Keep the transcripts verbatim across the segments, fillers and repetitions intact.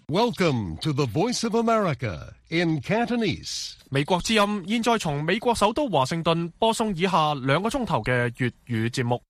Welcome to the Voice of America in Cantonese. 美國之音現在從美國首都華盛頓播送以下兩個鐘頭嘅粵語節目。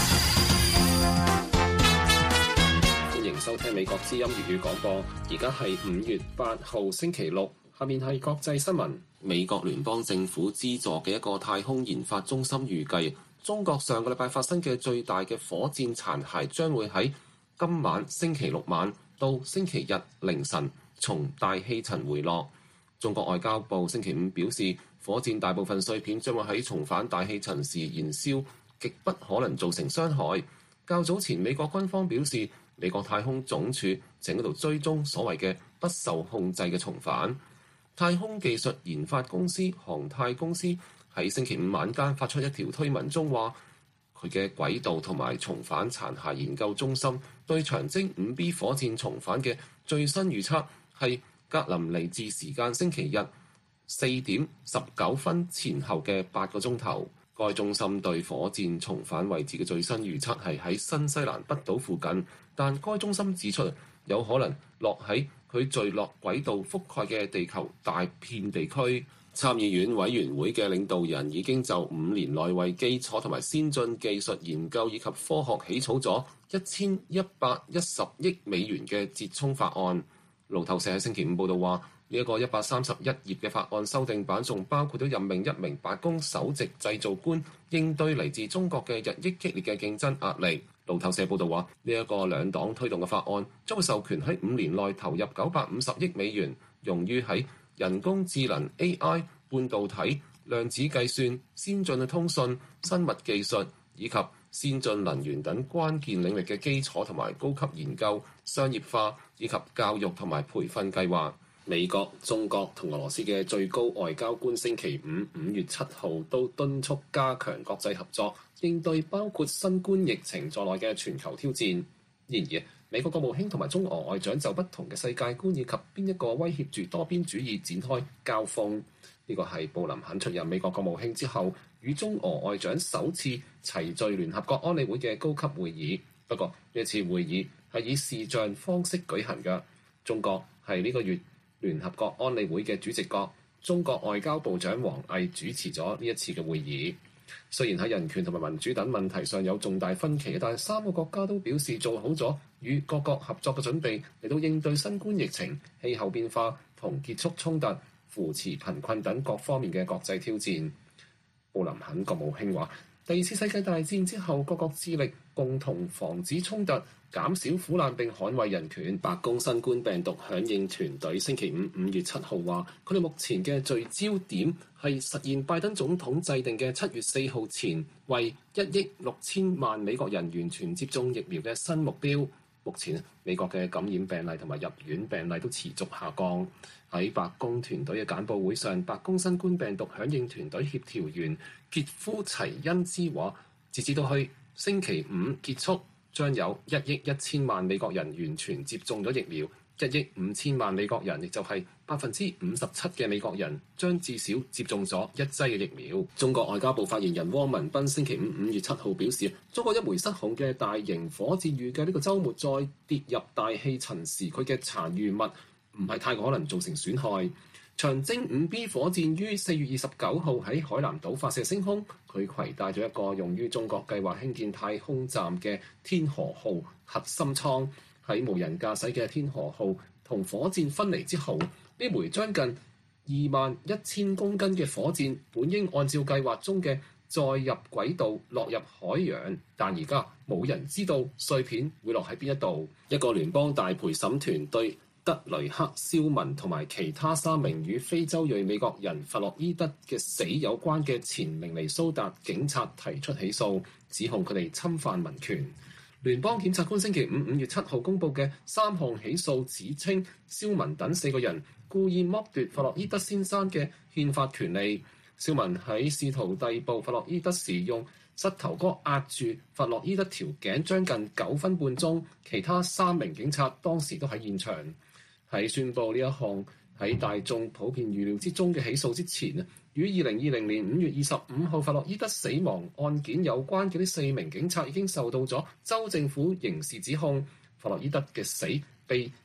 歡迎收聽美國之音粵語廣播。而家係五月八號星期六，下面係國際新聞。美國聯邦政府資助嘅一個太空研發中心預計，中國上個禮拜發生嘅最大嘅火箭殘骸將會喺今晚星期六晚到星期日凌晨從大氣層回落。中國外交部星期五表示，火箭大部分碎片將會喺重返大氣層時燃燒，極不可能造成傷害。較早前美國軍方表示，美國太空總署正喺度追蹤所謂嘅不受控制嘅重返。太空技術研發公司航太公司喺星期五晚間發出一條推文中話，佢嘅軌道同埋重返殘骸研究中心對長征五 B 火箭重返嘅最新預測係格林尼治時間星期日四點十九分前後嘅八個鐘頭。該中心對火箭重返位置嘅最新預測係喺新西蘭北島附近，但該中心指出有可能落喺佢墜落軌道覆蓋嘅地球大片地區。參議院委員會嘅領導人已經就五年內為基礎同埋先進技術研究以及科學起草咗一千一百一十億美元嘅折衷法案。路透社喺星期五報道話，呢一個一百三十一頁嘅法案修訂版仲包括咗任命一名白宮首席製造官，應對嚟自中國嘅日益激烈嘅競爭壓力。路透社報道話，呢一個兩黨推動嘅法案將會授權喺五年內投入九百五十億美元，用於喺人工智能 A I、半導體、量子計算、先進嘅通訊、生物技術以及先進能源等關鍵領域嘅基礎同埋高級研究、商業化以及教育同埋培訓計劃。美國、中國同俄羅斯嘅最高外交官星期五五月七號都敦促加強國際合作，應對包括新冠疫情在內嘅全球挑戰。然而，美國國務卿同埋中俄外長就不同嘅世界觀以及邊一個威脅住多邊主義展開交鋒。呢個係布林肯出任美國國務卿之後，與中俄外長首次齊聚聯合國安理會嘅高級會議。不過呢次會議係以視像方式舉行嘅。中國係呢個月聯合國安理會嘅主席國，中國外交部長王毅主持咗呢一次嘅會議。雖然喺人權同埋民主等問題上有重大分歧，但係三個國家都表示做好咗與各國合作嘅準備，嚟到應對新冠疫情、氣候變化同結束衝突、扶持貧困等各方面嘅國際挑戰。布林肯國務卿話，第二次世界大戰之後，各國致力共同防止衝突、減少苦難並捍衛人權。白宮新冠病毒響應團隊星期五五月七號話，佢哋目前嘅聚焦點係實現拜登總統制定嘅七月四號前為一億六千萬美國人完全接種疫苗嘅新目標。目前美國嘅感染病例同埋入院病例都持續下降。喺白宮團隊嘅簡報會上，白宮新冠病毒響應團隊協調員傑夫齊恩茲話，截至到去星期五結束，將有一億一千萬美國人完全接種咗疫苗，一億五千萬美國人，亦就係百分之五十七嘅美國人，將至少接種咗一劑嘅疫苗。中國外交部發言人汪文斌星期五五月七號表示，中國一枚失控嘅大型火箭預計呢個週末再跌入大氣層時，佢嘅殘餘物唔係太可能造成損害。長征五 B 火箭於四月二十九號喺海南島發射升空，佢攜帶咗一個用於中國計劃興建太空站嘅天河號核心艙。喺無人駕駛嘅天河號同火箭分離之後，呢枚將近二萬一千公斤嘅火箭本應按照計劃中嘅載入軌道落入海洋，但而家冇人知道碎片會落喺邊一度。一個聯邦大陪審團對德雷克、肖文同埋其他三名與非洲裔美國人弗洛伊德嘅死有關嘅前明尼蘇達警察提出起訴，指控佢哋侵犯民權。聯邦檢察官星期五五月七號公佈嘅三項起訴指稱，肖文等四個人故意剝奪弗洛伊德先生嘅憲法權利。肖文喺試圖逮捕弗洛伊德時，用膝頭哥壓住弗洛伊德條頸將近九分半鐘，其他三名警察當時都喺現場。喺宣佈呢一項喺大眾普遍預料之中嘅起訴之前，與二零二零年五月二十五號弗洛伊德死亡案件有關嘅呢四名警察已經受到咗州政府刑事指控。弗洛伊德嘅死被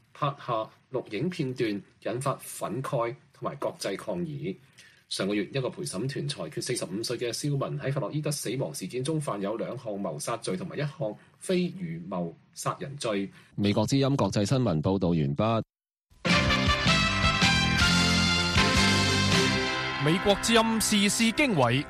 拍下錄影片段，引發憤慨同埋國際抗議。上個月，一個陪審團裁決四十五歲嘅肖文喺弗洛伊德死亡事件中犯有兩項謀殺罪同埋一項非預謀殺人罪。美國之音國際新聞報導完畢。 美國之音時事經緯，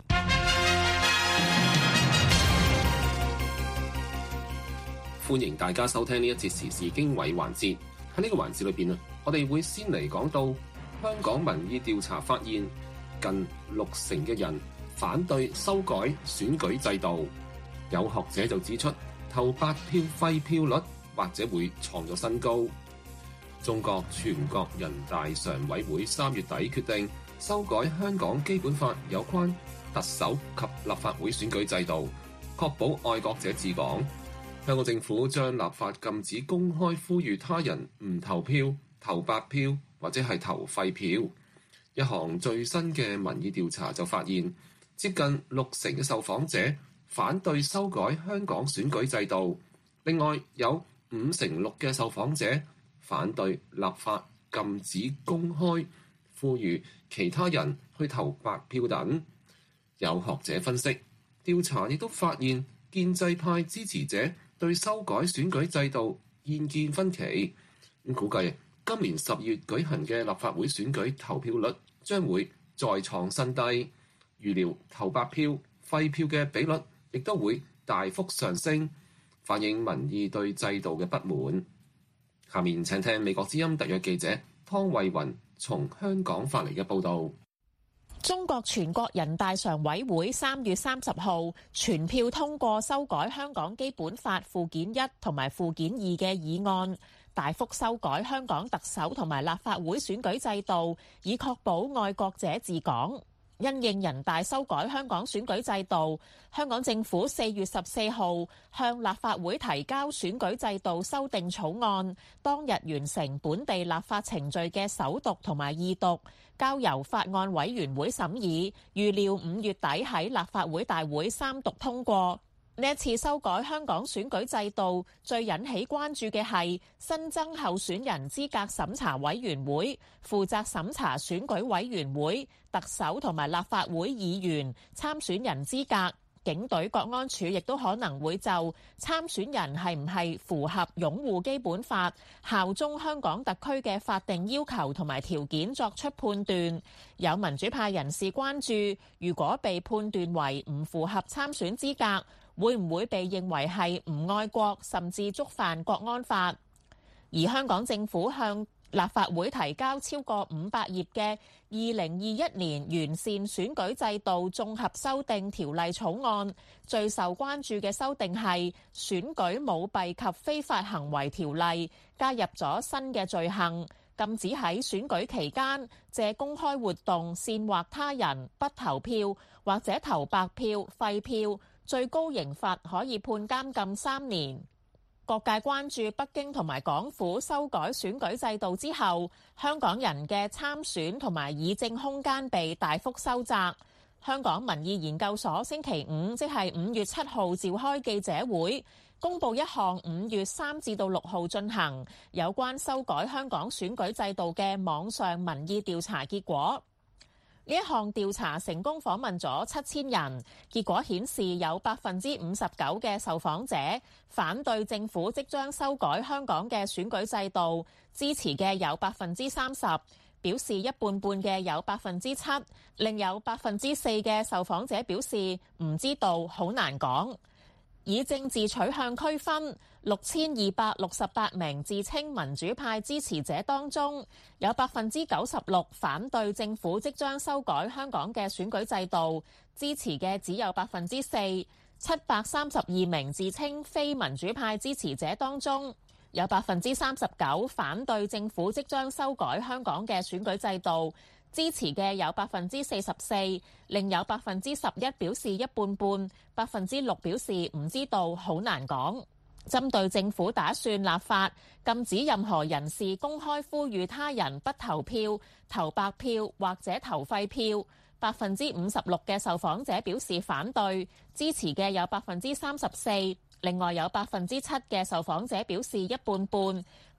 歡迎大家收聽呢一節時事經緯環節。喺呢個環節裏邊啊，我哋會先嚟講到香港民意調查發現，近六成嘅人反對修改選舉制度。有學者就指出，投白票廢票率或者會創咗新高。中國全國人大常委會三月底決定修改香港基本法有關特首及立法會選舉制度，確保愛國者治港。香港政府將立法禁止公開呼籲他人唔投票、投白票或者係投廢票。一項最新嘅民意調查就發現，接近六成嘅受訪者反對修改香港選舉制度，另外有五成六嘅受訪者反對立法禁止公開呼籲其他人去投白票等。有學者分析，調查亦都發現建制派支持者對修改選舉制度意見分歧。咁估計今年十月舉行嘅立法會選舉投票率將會再創新低，預料投白票、廢票嘅比率亦都會大幅上升，反映民意對制度嘅不滿。下面請聽美國之音特約記者湯慧雲從香港發嚟嘅報導。 中國全國人大常委會三月三十號全票通過修改香港基本法附件一同埋附件二嘅議案，大幅修改香港特首同埋立法會選舉制度，以確保愛國者治港。因應人大修改香港選舉制度，香港政府四月十四號向立法會提交選舉制度修訂草案，當日完成本地立法程序嘅首讀同埋二讀，交由法案委員會審議，預料五月底喺立法會大會三讀通過。呢一次修改香港選舉制度，最引起關注嘅係新增候選人資格審查委員會，負責審查選舉委員會、特首同埋立法會議員參選人資格。警隊國安處亦都可能會就參選人係唔係符合擁護基本法、效忠香港特區嘅法定要求同埋條件作出判斷。有民主派人士關注，如果被判斷為唔符合參選資格，會唔會被認為係唔愛國，甚至觸犯國安法？而香港政府向立法會提交超過五百頁嘅二零二一年完善選舉制度綜合修訂條例草案，最受關注嘅修訂係選舉舞弊及非法行為條例，加入咗新嘅罪行，禁止喺選舉期間借公開活動煽惑他人不投票或者投白票、廢票，最高刑罰可以判監禁三年。各界關注北京同埋港府修改選舉制度之後，香港人嘅參選同埋議政空間被大幅收窄。香港民意研究所星期五，即係五月七號召開記者會，公布一項五月三至到六號進行有關修改香港選舉制度嘅網上民意調查結果。呢一項調查成功訪問咗七千人，結果顯示有百分之五十九嘅受訪者反對政府即將修改香港嘅選舉制度，支持嘅有百分之三十，表示一半半嘅有百分之七，另有百分之四嘅受訪者表示唔知道，好難講。以政治取向區分，六千二百六十八名自稱民主派支持者當中，有百分之九十六反對政府即將修改香港嘅選舉制度，支持嘅只有百分之四。七百三十二名自稱非民主派支持者當中，有百分之三十九反對政府即將修改香港嘅選舉制度，支持嘅有百分之四十四，另有百分之十一表示一半半，百分之六表示唔知道，好難講。針對政府打算立法禁止任何人士公開呼籲他人不投票、投白票或者投廢票，百分之五十六嘅受訪者表示反對，支持嘅有百分之三十四，另外有百分之七嘅受訪者表示一半半，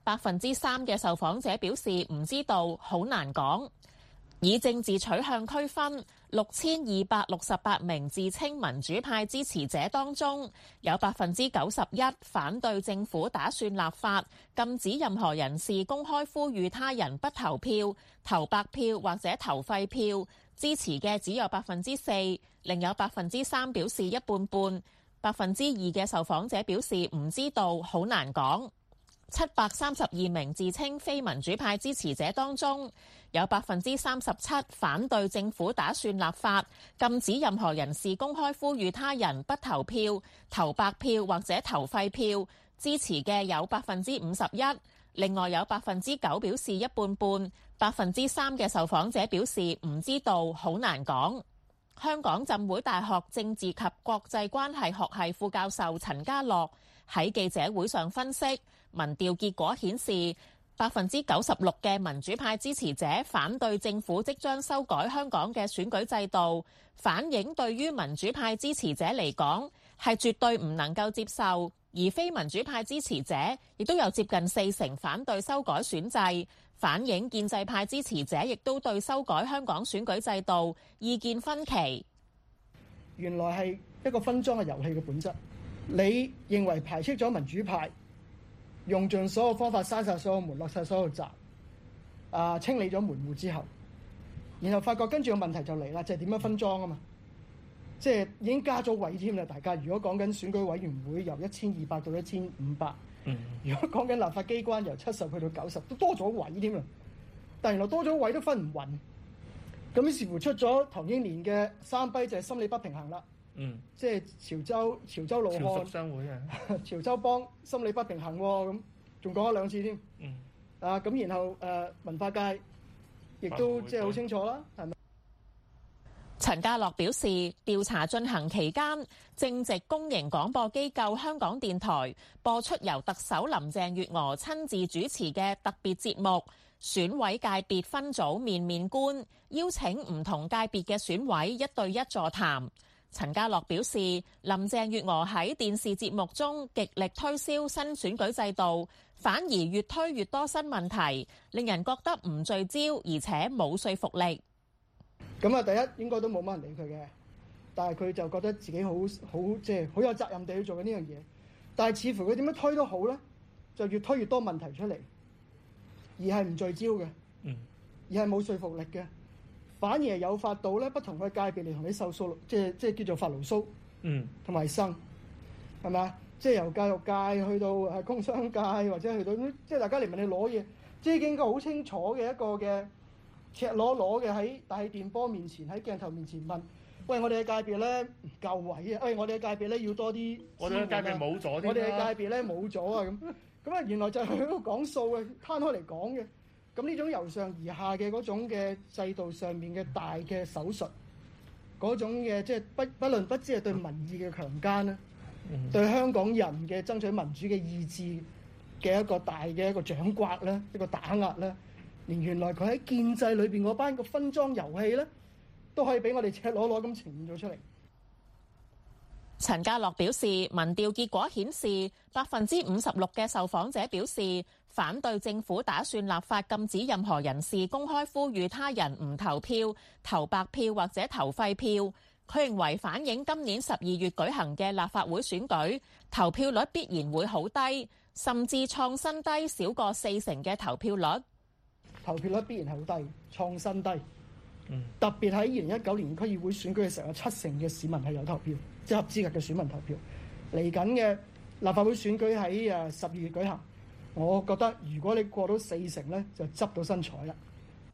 百分之三嘅受訪者表示唔知道，好難講。以政治取向區分，六千二百六十八名自稱民主派支持者當中，有百分之九十一反對政府打算立法禁止任何人士公開呼籲他人不投票、投白票或者投廢票。支持嘅只有百分之四，另有百分之三表示一半半。百分之二嘅受訪者表示唔知道，好難講。七百三十二名自稱非民主派支持者當中，有百分之三十七反對政府打算立法禁止任何人士公開呼籲他人不投票、投白票或者投廢票。支持嘅有百分之五十一，另外有百分之九表示一半半。百分之三嘅受訪者表示唔知道，好難講。香港浸會大學政治及國際關係學系副教授陳家樂喺記者會上分析，民調結果顯示，百分之九十六嘅民主派支持者反對政府即將修改香港嘅選舉制度，反映對於民主派支持者嚟講係絕對唔能夠接受，而非民主派支持者亦都有接近四成反對修改選制，反映建制派支持者亦都對修改香港選舉制度意見分歧。 原來係一個分贓嘅遊戲嘅本質。你認為排斥咗民主派，用盡所有方法閂晒所有門、落晒所有閘，啊，清理咗門戶之後，然後發覺跟住個問題就嚟啦，就係點樣分贓啊嘛？即係已經加咗位添啦。大家如果講緊選舉委員會由一千二百到一千五百，如果講緊立法機關由七十去到九十，都多咗位添啦。但原來多咗位都分唔勻，咁於是乎出咗唐英年嘅三跛就係心理不平衡啦。嗯，即係潮州潮州老漢潮屬商會啊，潮州幫心理不平衡喎，咁仲講咗兩次添。嗯，啊咁然後誒、呃、文化界亦都即係好清楚啦，係咪？ 陳家樂表示，調查進行期間，正值公營廣播機構香港電台播出由特首林鄭月娥親自主持嘅特別節目選委界別分組面面觀，邀請唔同界別嘅選委一對一座談。陳家樂表示，林鄭月娥喺電視節目中極力推銷新選舉制度，反而越推越多新問題，令人覺得唔聚焦，而且冇說服力。 咁啊，第一應該都冇乜人理佢嘅，但係佢就覺得自己好好即係好有責任地去做緊呢樣嘢。但係似乎佢點樣推都好咧，就越推越多問題出嚟，而係唔聚焦嘅，嗯，而係冇說服力嘅，反而係誘發到咧不同嘅界別嚟同你受訴，即係即係叫做發牢騷，嗯，同埋生，係咪啊？即係由教育界去到係工商界，或者去到即係大家嚟問你攞嘢，即係應該好清楚嘅一個嘅。赤裸裸嘅喺大氣電波面前，喺鏡頭面前問：喂，我哋嘅界別咧唔夠位啊！喂，我哋嘅界別咧要多啲。我哋嘅界別冇咗啲啦。我哋嘅界別咧冇咗啊！咁咁啊，原來就係喺度講數嘅，攤開嚟講嘅。咁呢種由上而下嘅嗰種嘅制度上面嘅大嘅手術，嗰種嘅即係不不論不知係對民意嘅強姦啦，嗯、對香港人嘅爭取民主嘅意志嘅一個大嘅一個掌摑啦，一個打壓啦。連原來佢喺建制裏邊嗰班個分贓遊戲咧，都可以俾我哋赤裸裸咁呈現咗出嚟。 陳家樂表示，民調結果顯示，百分之五十六嘅受訪者表示反對政府打算立法禁止任何人士公開呼籲他人唔投票、投白票或者投廢票。佢認為反映今年十二月舉行嘅立法會選舉投票率必然會好低，甚至創新低，少過四成嘅投票率。 投票率必然係好低，創新低。嗯、特別喺二零一九年區議會選舉嘅時候，有七成嘅市民係有投票，即係合資格嘅選民投票。嚟緊嘅立法會選舉喺誒十二月舉行，我覺得如果你過到四成咧，就執到新彩啦。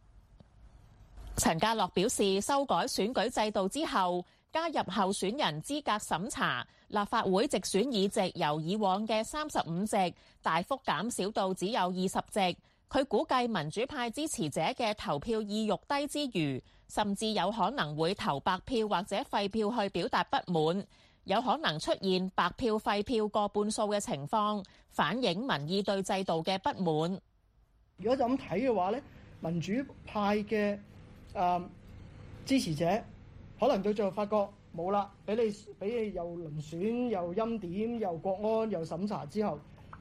陳家樂表示，修改選舉制度之後，加入候選人資格審查，立法會直選議席由以往嘅三十五席大幅減少到只有二十席。佢估計民主派支持者嘅投票意欲低之餘，甚至有可能會投白票或者廢票去表達不滿，有可能出現白票廢票過半數嘅情況，反映民意對制度嘅不滿。 如果就咁睇嘅話咧，民主派嘅誒、呃、支持者可能到最後發覺冇啦，俾你俾你又遴選又欽點又國安又審查之後，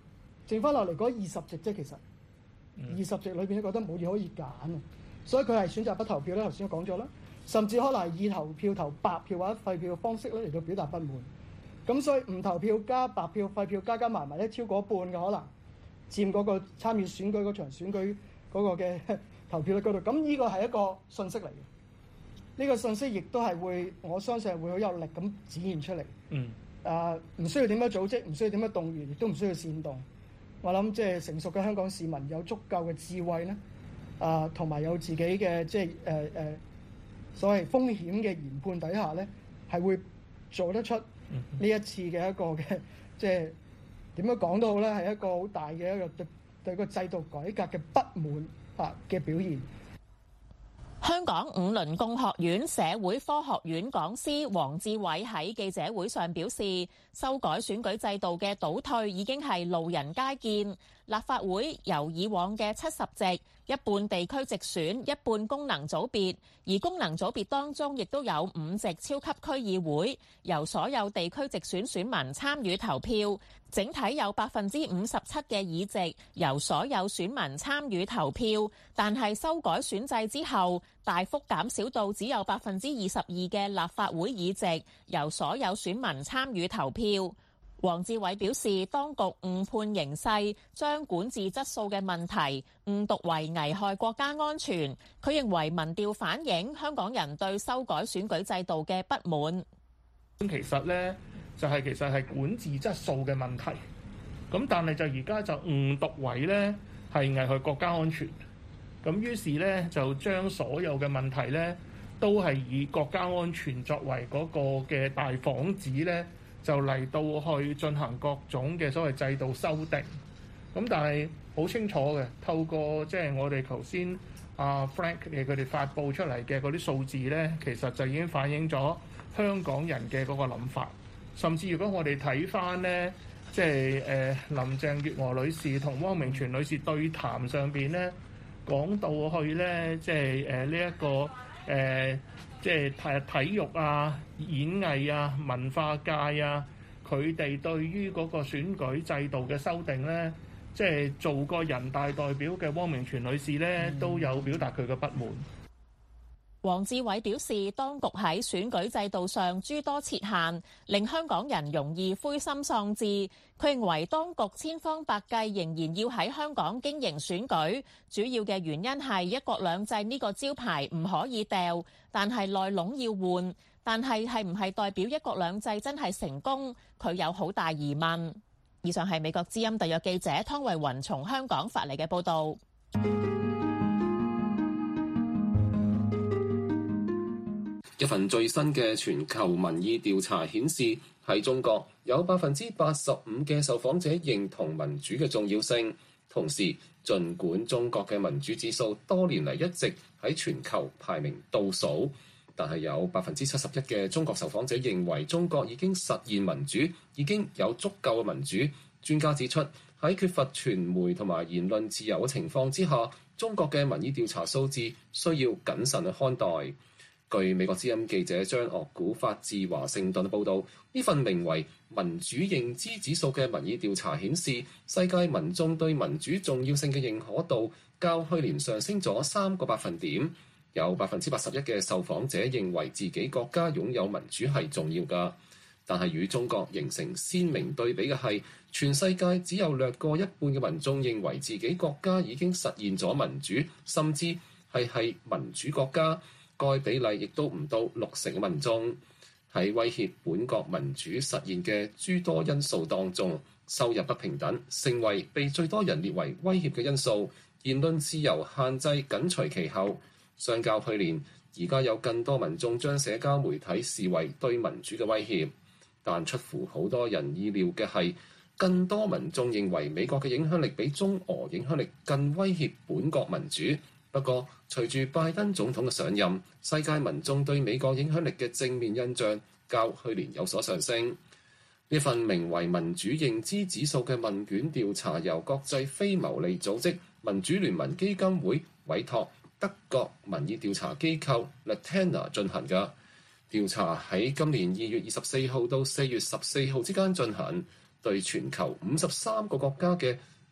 剩翻落嚟嗰二十席啫，其實二十席裏邊咧覺得冇嘢可以揀啊，所以佢係選擇不投票咧。頭先都講咗啦，甚至可能係以投票投白票或者廢票嘅方式咧嚟到表達不滿。咁所以唔投票加白票廢票加加埋埋咧，超過一半嘅可能佔嗰個參與選舉嗰場選舉嗰個嘅投票率嗰度。咁呢個係一個信息嚟嘅，呢、這個信息亦都係會我相信係會好有力咁展現出嚟。嗯。啊，唔、呃、需要點樣組織，唔需要點樣動員，亦都唔需要煽動。我諗即係成熟嘅香港市民有足夠嘅智慧咧，啊，同埋有自己嘅即係誒誒所謂風險嘅研判底下咧，係會做得出呢一次嘅一個嘅即係點樣講都好咧，係一個好大嘅一個對對個制度改革嘅不滿啊嘅表現。 香港五倫共學院社會科學院講師黃志偉喺記者會上表示，修改選舉制度嘅倒退已經係路人皆見。立法會由以往嘅七十席，一半地區直選，一半功能組別，而功能組別當中亦都有五席超級區議會，由所有地區直選選民參與投票，整體有百分之五十七嘅議席由所有選民參與投票，但係修改選制之後，大幅減少到只有百分之二十二嘅立法會議席由所有選民參與投票。黃志偉表示，當局誤判形勢，將管治質素嘅問題誤讀為危害國家安全。佢認為民調反映香港人對修改選舉制度嘅不滿。 咁其實呢，就係、是、其實係管治質素嘅問題。咁但係就而家就誤讀為呢係危害國家安全。咁於是呢，就將所有嘅問題呢都係以國家安全作為嗰個嘅大幌子呢，就嚟到去進行各種嘅所謂制度修訂。咁但係好清楚嘅，透過即係我哋頭先阿 Frank 嘅佢哋發布出嚟嘅嗰啲數字呢，其實就已經反映咗香港人嘅嗰個諗法。甚至如果我哋睇翻呢，即係誒林鄭月娥女士同汪明荃女士對談上邊呢，講到去呢，即係誒呢一個誒。呃即係體體育啊、演藝啊、文化界啊，佢哋對於嗰個選舉制度嘅修訂呢，即係做過人大代表嘅汪明荃女士呢，都有表達佢嘅不滿。 黃志偉表示，當局喺選舉制度上諸多設限，令香港人容易灰心喪志。佢認為當局千方百計仍然要喺香港經營選舉，主要嘅原因係一國兩制呢個招牌唔可以掉，但係內籠要換。但係係唔係代表一國兩制真係成功？佢有好大疑問。以上係美國之音特約記者湯慧雲從香港發嚟嘅報導。 一份最新嘅全球民意調查顯示，喺中國有百分之八十五嘅受訪者認同民主嘅重要性。同時，儘管中國嘅民主指數多年嚟一直喺全球排名倒數，但係有百分之七十一嘅中國受訪者認為中國已經實現民主，已經有足夠嘅民主。專家指出，喺缺乏傳媒同埋言論自由嘅情況之下，中國嘅民意調查數字需要謹慎去看待。據美國之音記者張岳古發自華盛頓報導，呢份名為民主認知指數嘅民意調查顯示，世界民眾對民主重要性嘅認可度較去年上升咗三個百分點。有百分之八十一嘅受訪者認為自己國家擁有民主係重要㗎，但係與中國形成鮮明對比嘅係，全世界只有略過一半嘅民眾認為自己國家已經實現咗民主，甚至係係民主國家。該比例亦都唔到六成嘅民眾。喺威脅本國民主實現嘅諸多因素當中，收入不平等成為被最多人列為威脅嘅因素，言論自由限制緊隨其後。相較去年，而家有更多民眾將社交媒體視為對民主嘅威脅，但出乎好多人意料嘅係，更多民眾認為美國嘅影響力比中俄影響力更威脅本國民主。不過，隨住拜登總統嘅上任，世界民眾對美國影響力嘅正面印象較去年有所上升。呢份名為民主認知指數嘅問卷調查，由國際非牟利組織民主聯盟基金會委託德國民意調查機構 Latena 進行嘅調查，喺今年二月二十四號到四月十四號之間進行，對全球五十三個國家嘅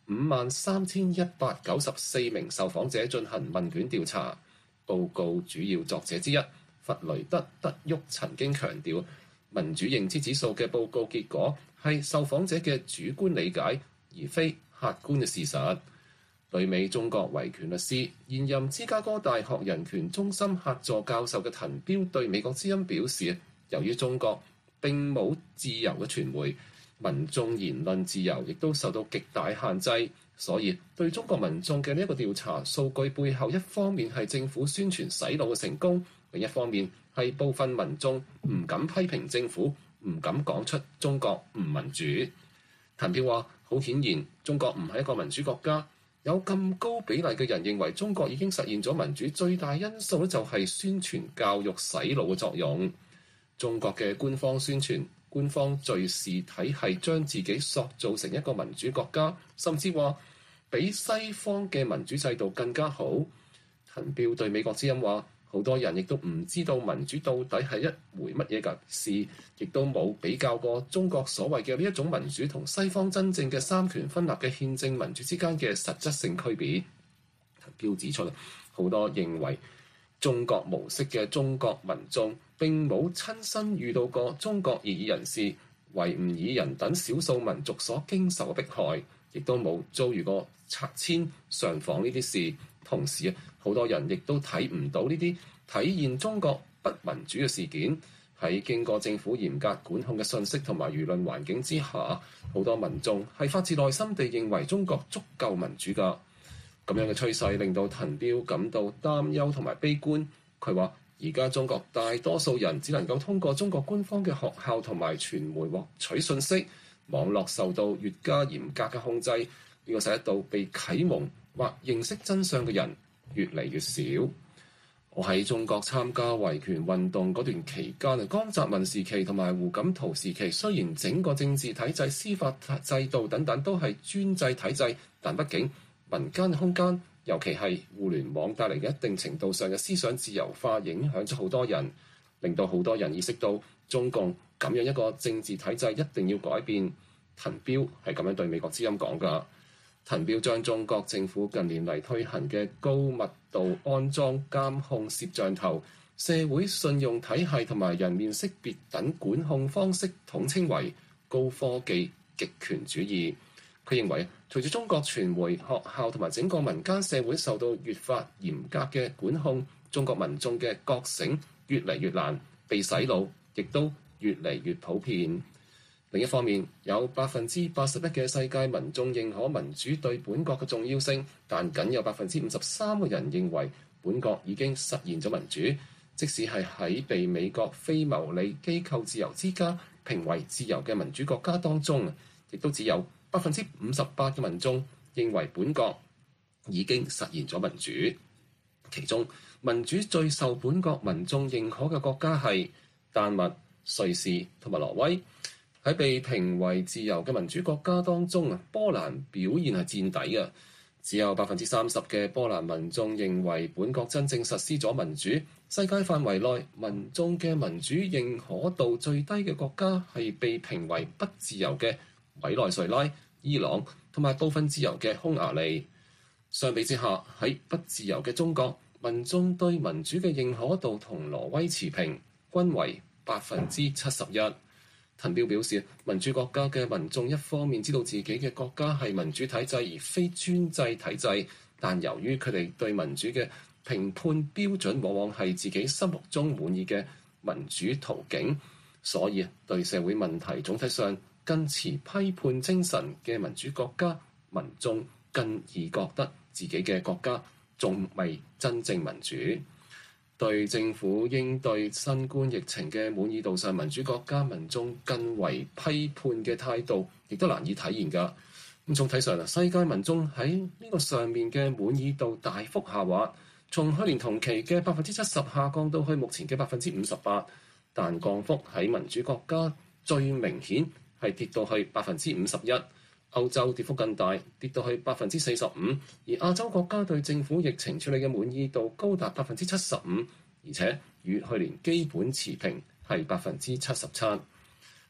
五萬三千一百九十四名受訪者進行問卷調查。報告主要作者之一弗雷德德沃曾經強調，民主認知指數嘅報告結果係受訪者嘅主觀理解，而非客觀嘅事實。旅美中國維權律師、現任芝加哥大學人權中心客座教授嘅滕彪對美國之音表示，由於中國並冇自由嘅傳媒，民眾言論自由亦都受到極大限制，所以對中國民眾嘅呢一個調查數據背後，一方面係政府宣傳洗腦嘅成功，另一方面係部分民眾唔敢批評政府，唔敢講出中國唔民主。滕彪話：好顯然，中國唔係一個民主國家。有咁高比例嘅人認為中國已經實現咗民主，最大因素咧就係宣傳教育洗腦嘅作用。中國嘅官方宣傳、官方敘事體系將自己塑造成一個民主國家，甚至話比西方嘅民主制度更加好。滕彪對美國之音話：好多人亦都唔知道民主到底係一回乜嘢嘅事，亦都冇比較過中國所謂嘅呢一種民主同西方真正嘅三權分立嘅憲政民主之間嘅實質性區別。滕彪指出，好多認為中國模式嘅中國民眾並冇親身遇到過中國異議人士、維吾爾人等少數民族所經受嘅迫害，亦都冇遭遇過拆遷、上訪呢啲事。同時啊，好多人亦都睇唔到呢啲體現中國不民主嘅事件。喺經過政府嚴格管控嘅信息同埋輿論環境之下，好多民眾係發自內心地認為中國足夠民主㗎。咁樣嘅趨勢令到滕彪感到擔憂同埋悲觀。佢話：而家中國大多數人只能夠通過中國官方嘅學校同埋傳媒獲取信息，網絡受到越加嚴格嘅控制，呢、這個使得到被啟蒙或認識真相嘅人越嚟越少。我喺中國參加維權運動嗰段期間啊，江澤民時期同埋胡錦濤時期，雖然整個政治體制、司法制度等等都係專制體制，但畢竟民間嘅空間，尤其係互聯網帶嚟嘅一定程度上嘅思想自由化，影響咗好多人，令到好多人意識到中共咁樣一個政治體制一定要改變。滕彪係咁樣對美國之音講㗎。滕彪將中國政府近年嚟推行嘅高密度安裝監控攝像頭、社會信用體系同埋人面識別等管控方式統稱為高科技極權主義。佢認為，隨住中國傳媒、學校同埋整個民間社會受到越發嚴格嘅管控，中國民眾嘅覺醒越嚟越難，被洗腦亦都越嚟越普遍。另一方面，有百分之八十一嘅世界民眾認可民主對本國嘅重要性，但僅有百分之五十三嘅人認為本國已經實現咗民主。即使係喺被美國非牟利機構自由之家評為自由嘅民主國家當中，亦都只有百分之五十八嘅民眾認為本國已經實現咗民主。其中，民主最受本國民眾認可嘅國家係丹麥、瑞士同埋挪威。喺被評為自由嘅民主國家當中啊，波蘭表現係墊底嘅，只有百分之三十嘅波蘭民眾認為本國真正實施咗民主。世界範圍內民眾嘅民主認可度最低嘅國家係被評為不自由嘅委內瑞拉、伊朗同埋部分自由嘅匈牙利。相比之下，喺不自由嘅中國，民眾對民主嘅認可度同挪威持平，均為百分之七十一。滕彪表示，民主國家嘅民眾一方面知道自己嘅國家係民主體制而非專制體制，但由於佢哋對民主嘅評判標準往往係自己心目中滿意嘅民主途徑，所以對社會問題總體上更持批判精神嘅民主國家，民眾更易覺得自己嘅國家仲未真正民主。對政府應對新冠疫情嘅滿意度上，民主國家民眾更為批判嘅態度，亦都難以體現㗎。咁總體上啊，世界民眾喺呢個上面嘅滿意度大幅下滑，從去年同期嘅百分之七十下降到去目前嘅百分之五十八，但降幅喺民主國家最明顯係跌到去百分之五十一。歐洲跌幅更大，跌到去百分之四十五，而亞洲國家對政府疫情處理嘅滿意度高達百分之七十五，而且與去年基本持平，係百分之七十七。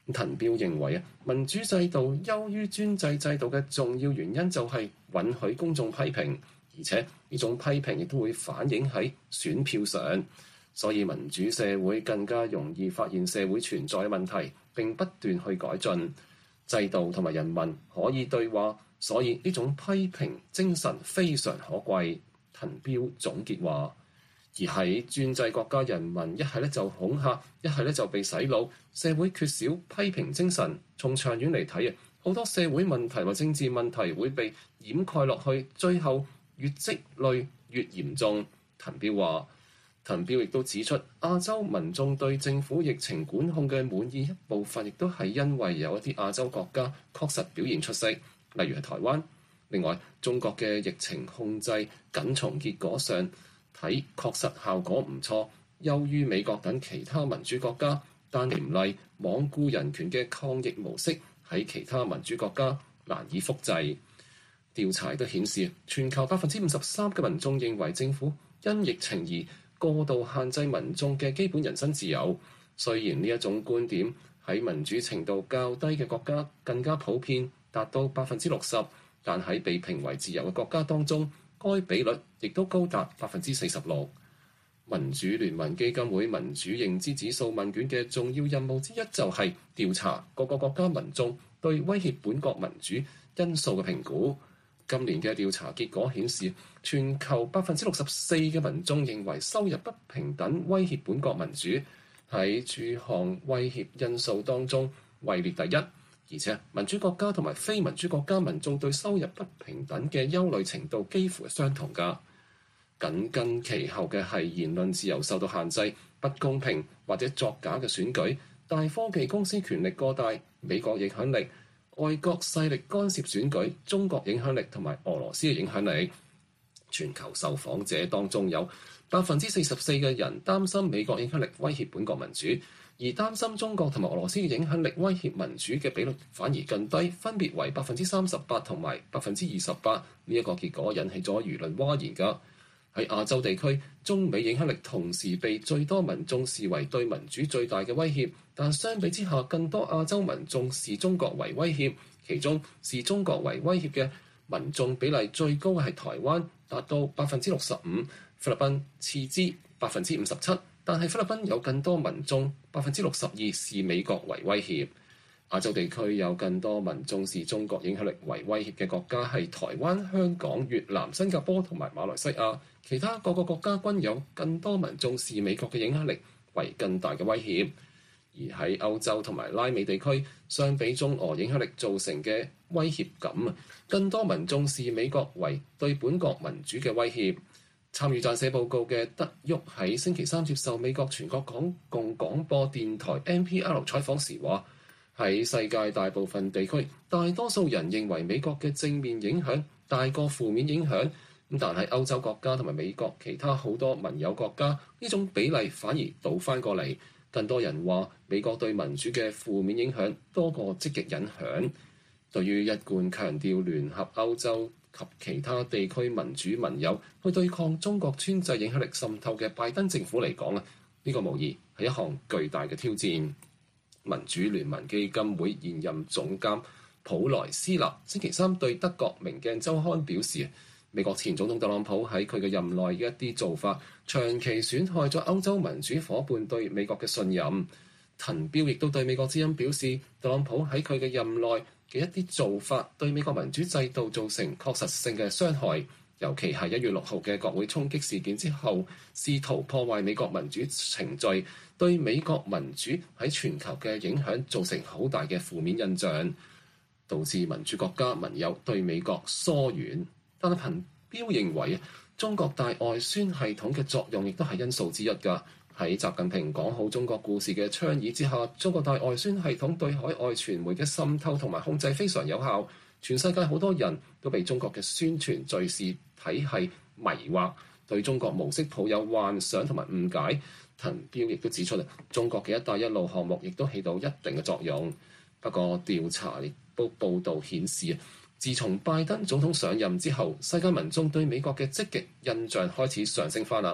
滕彪認為啊，民主制度優於專制制度嘅重要原因就係允許公眾批評，而且呢種批評亦都會反映喺選票上，所以民主社會更加容易發現社會存在嘅問題，並不斷去改進。制度同埋人民可以對話，所以呢種批評精神非常可貴。滕彪總結話。而喺專制國家，人民一係咧就恐嚇，一係咧就被洗腦，社會缺少批評精神。從長遠嚟睇啊，好多社會問題或政治問題會被掩蓋落去，最後越積累越嚴重。滕彪話，滕彪亦都指出，亞洲民眾對政府疫情管控嘅滿意一部分，亦都係因為有一啲亞洲國家確實表現出色，例如係台灣。另外，中國嘅疫情控制僅從結果上睇確實效果唔錯，優於美國等其他民主國家，但嚴厲罔顧人權嘅抗疫模式喺其他民主國家難以複製。調查都顯示，全球百分之五十三嘅民眾認為政府因疫情而過度限制民眾嘅基本人身自由。雖然呢一種觀點喺民主程度較低嘅國家更加普遍，達到百分之六十，但喺被評為自由嘅國家當中，該比率亦都高達百分之四十六。民主聯盟基金會民主認知指數問卷嘅重要任務之一就係調查各個國家民眾對威脅本國民主因素嘅評估。今年嘅調查結果顯示，全球百分之六十四嘅民眾認為收入不平等威脅本國民主，喺諸項威脅因素當中位列第一。而且民主國家同埋非民主國家民眾對收入不平等嘅憂慮程度幾乎係相同㗎。緊跟其後嘅係言論自由受到限制、不公平或者作假嘅選舉、大科技公司權力過大、美國影響力、外國勢力干涉選舉、中國影響力同埋俄羅斯嘅影響力。全球受訪者當中有百分之四十四嘅人擔心美國影響力威脅本國民主，而擔心中國同埋俄羅斯嘅影響力威脅民主嘅比率反而更低，分別為百分之三十八同埋百分之二十八。呢一個結果引起咗輿論譁然㗎。喺亞洲地區，中美影響力同時被最多民眾視為對民主最大嘅威脅，但相比之下，更多亞洲民眾視中國為威脅，其中視中國為威脅嘅民眾比例最高係台灣，達到百分之六十五，菲律賓次之百分之五十七，但係菲律賓有更多民眾百分之六十二視美國為威脅。亞洲地區有更多民眾視中國影響力為威脅嘅國家係台灣、香港、越南、新加坡同埋馬來西亞，其他各個國家均有更多民眾視美國嘅影響力為更大嘅威脅。而喺歐洲同埋拉美地區，相比中俄影響力造成嘅威脅感啊，更多民眾視美國為對本國民主嘅威脅。參與撰寫報告嘅德沃喺星期三接受美國全國港共廣播電台 N P R 採訪時話，喺世界大部分地區，大多數人認為美國嘅正面影響大過負面影響。咁但係歐洲國家同埋美國其他好多盟友國家，呢種比例反而倒翻過嚟，更多人話美國對民主嘅負面影響多過積極影響。對於一貫強調聯合歐洲及其他地區民主盟友去對抗中國專制影響力滲透嘅拜登政府嚟講啊，呢個無疑係一項巨大嘅挑戰。民主聯盟基金會現任總監普萊斯納星期三對德國明鏡週刊表示，美國前總統特朗普喺佢嘅任內嘅一啲做法，長期損害咗歐洲民主伙伴對美國嘅信任。滕彪亦都對美國之音表示，特朗普喺佢嘅任內嘅一啲做法，對美國民主制度造成確實性嘅傷害，尤其係一月六號嘅國會衝擊事件之後，試圖破壞美國民主程序，對美國民主喺全球嘅影響造成好大嘅負面印象，導致民主國家盟友對美國疏遠。但係滕彪認為，中國大外宣系統嘅作用亦都係因素之一㗎。喺習近平講好中國故事嘅倡議之下，中國大外宣系統對海外傳媒嘅滲透同埋控制非常有效。全世界好多人都被中國嘅宣傳敘事體系迷惑，對中國模式抱有幻想同埋誤解。滕彪亦都指出，中國嘅一帶一路項目亦都起到一定嘅作用。不過調查亦都報導顯示，自從拜登總統上任之後，世界民眾對美國嘅積極印象開始上升翻啦。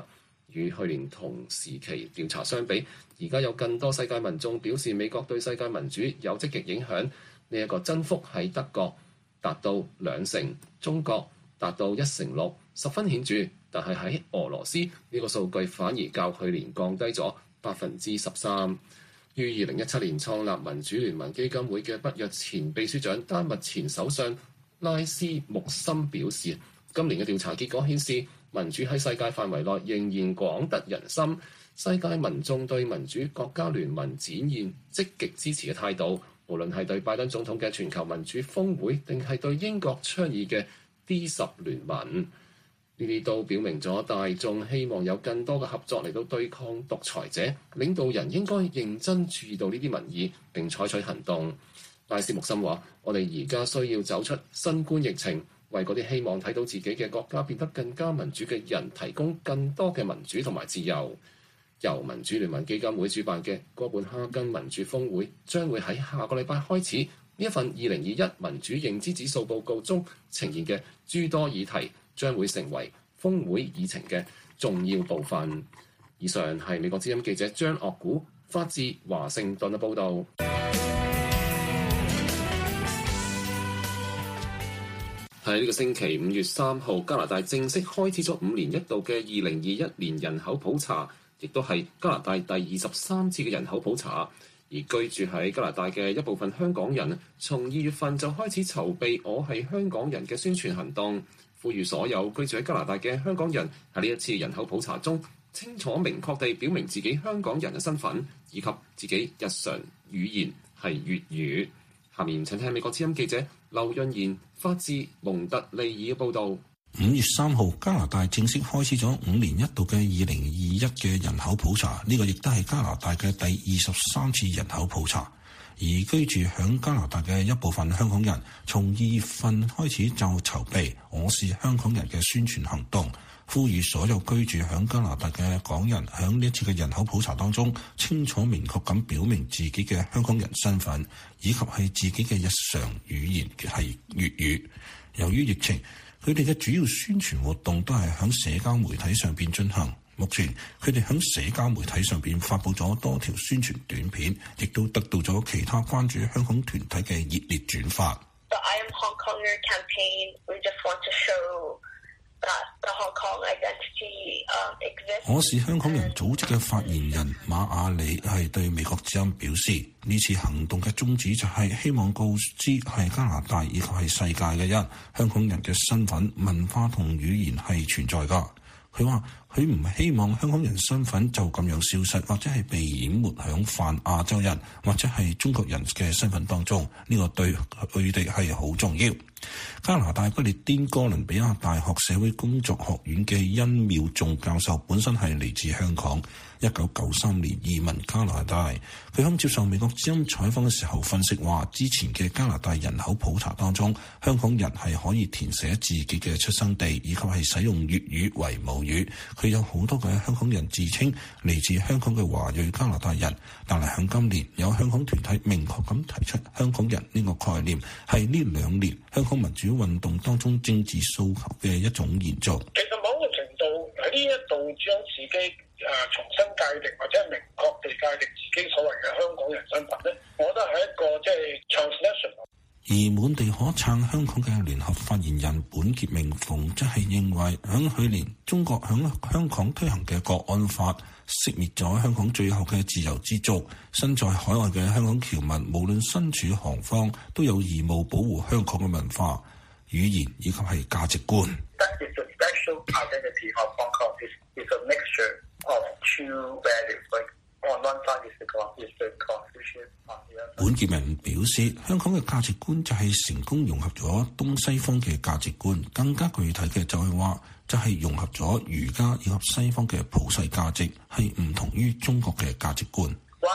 與去年同時期調查相比，而家有更多世界民眾表示美國對世界民主有積極影響。呢一個增幅喺德國達到兩成，中國達到一成六，十分顯著。但係喺俄羅斯呢個數據反而較去年降低咗百分之十三。於二零一七年創立民主聯盟基金會嘅北約前秘書長、丹麥前首相拉斯穆森表示，今年嘅調查結果顯示，民主喺世界範圍內仍然廣得人心。世界民眾對民主國家聯盟展現積極支持嘅態度，無論係對拜登總統嘅全球民主峰會，定係對英國倡議嘅 D 十聯盟，呢啲都表明咗大眾希望有更多嘅合作嚟到對抗獨裁者。領導人應該認真注意到呢啲民意並採取行動。拉斯穆森話：我哋而家需要走出新冠疫情，為嗰啲希望睇到自己嘅國家變得更加民主嘅人提供更多嘅民主同埋自由。由民主聯盟基金會主辦嘅哥本哈根民主峰會將會喺下個禮拜開始。呢一份二零二一民主認知指數報告中呈現嘅諸多議題將會成為峰會議程嘅重要部分。以上係美國之音記者張岳古發自華盛頓嘅報導。喺呢個星期五月三號，加拿大正式開始咗五年一度嘅二零二一年人口普查，亦都係加拿大第二十三次嘅人口普查。而居住喺加拿大嘅一部分香港人，從二月份就開始籌備我係香港人嘅宣傳行動，呼籲所有居住喺加拿大嘅香港人喺呢一次人口普查中，清楚明確地表明自己香港人嘅身份，以及自己日常語言係粵語。下面請聽美國之音記者劉潤賢發自蒙特利爾嘅報導。 五月三號，加拿大正式開始咗五年一度嘅二零二一嘅人口普查，呢個亦都係加拿大嘅第二十三次人口普查。而居住響加拿大嘅一部分香港人，從二月份開始就籌備我是香港人嘅宣傳行動，呼籲所有居住響加拿大嘅港人響呢一次嘅人口普查當中，清楚明確咁表明自己嘅香港人身份，以及係自己嘅日常語言係粵語。由於疫情，佢哋嘅主要宣傳活動都係響社交媒體上邊進行。目前佢哋響社交媒體上邊發佈咗多條宣傳短片，亦都得到咗其他關注香港團體嘅熱烈轉發。 The I Am Hong Konger campaign, we just want to show that the Hong Kong identity exists. 我是香港人組織嘅發言人馬雅里係對美國之音表示，呢次行動嘅宗旨就係希望告知係加拿大以及係世界嘅人，香港人嘅身份、文化同語言係存在㗎。佢話佢唔希望香港人身份就咁樣消失，或者係被淹沒響泛亞洲人或者係中國人嘅身份當中，呢個對佢哋係好重要。加拿大不列顛哥倫比亞大學社會工作學院嘅殷妙仲教授本身係嚟自香港，一九九三年移民加拿大。佢喺接受美國之音採訪嘅時候分析話，之前嘅加拿大人口普查當中，香港人係可以填寫自己嘅出生地，以及係使用粵語為母語。佢有好多嘅香港人自稱嚟自香港嘅華裔加拿大人，但係響今年有香港團體明確咁提出香港人呢個概念係呢兩年香港民主運動當中政治訴求嘅一種延續。 其實某個程度喺呢一度將自己誒、呃、重新界定或者明確地界定自己所謂嘅香港人身份咧，我覺得係一個即係 transnational。 而滿地可撐香港嘅聯合發言人本傑明鳳則係認為，響去年中國響香港推行嘅國安法熄滅咗香港最後嘅自由之燭，身在海外嘅香港僑民無論身處何方，都有義務保護香港嘅文化、語言以及係價值觀。本傑明表示，香港嘅價值觀就係成功融合咗東西方嘅價值觀，更加具體嘅就係話，就係融合咗儒家以及西方嘅普世價值，係唔同於中國嘅價值觀。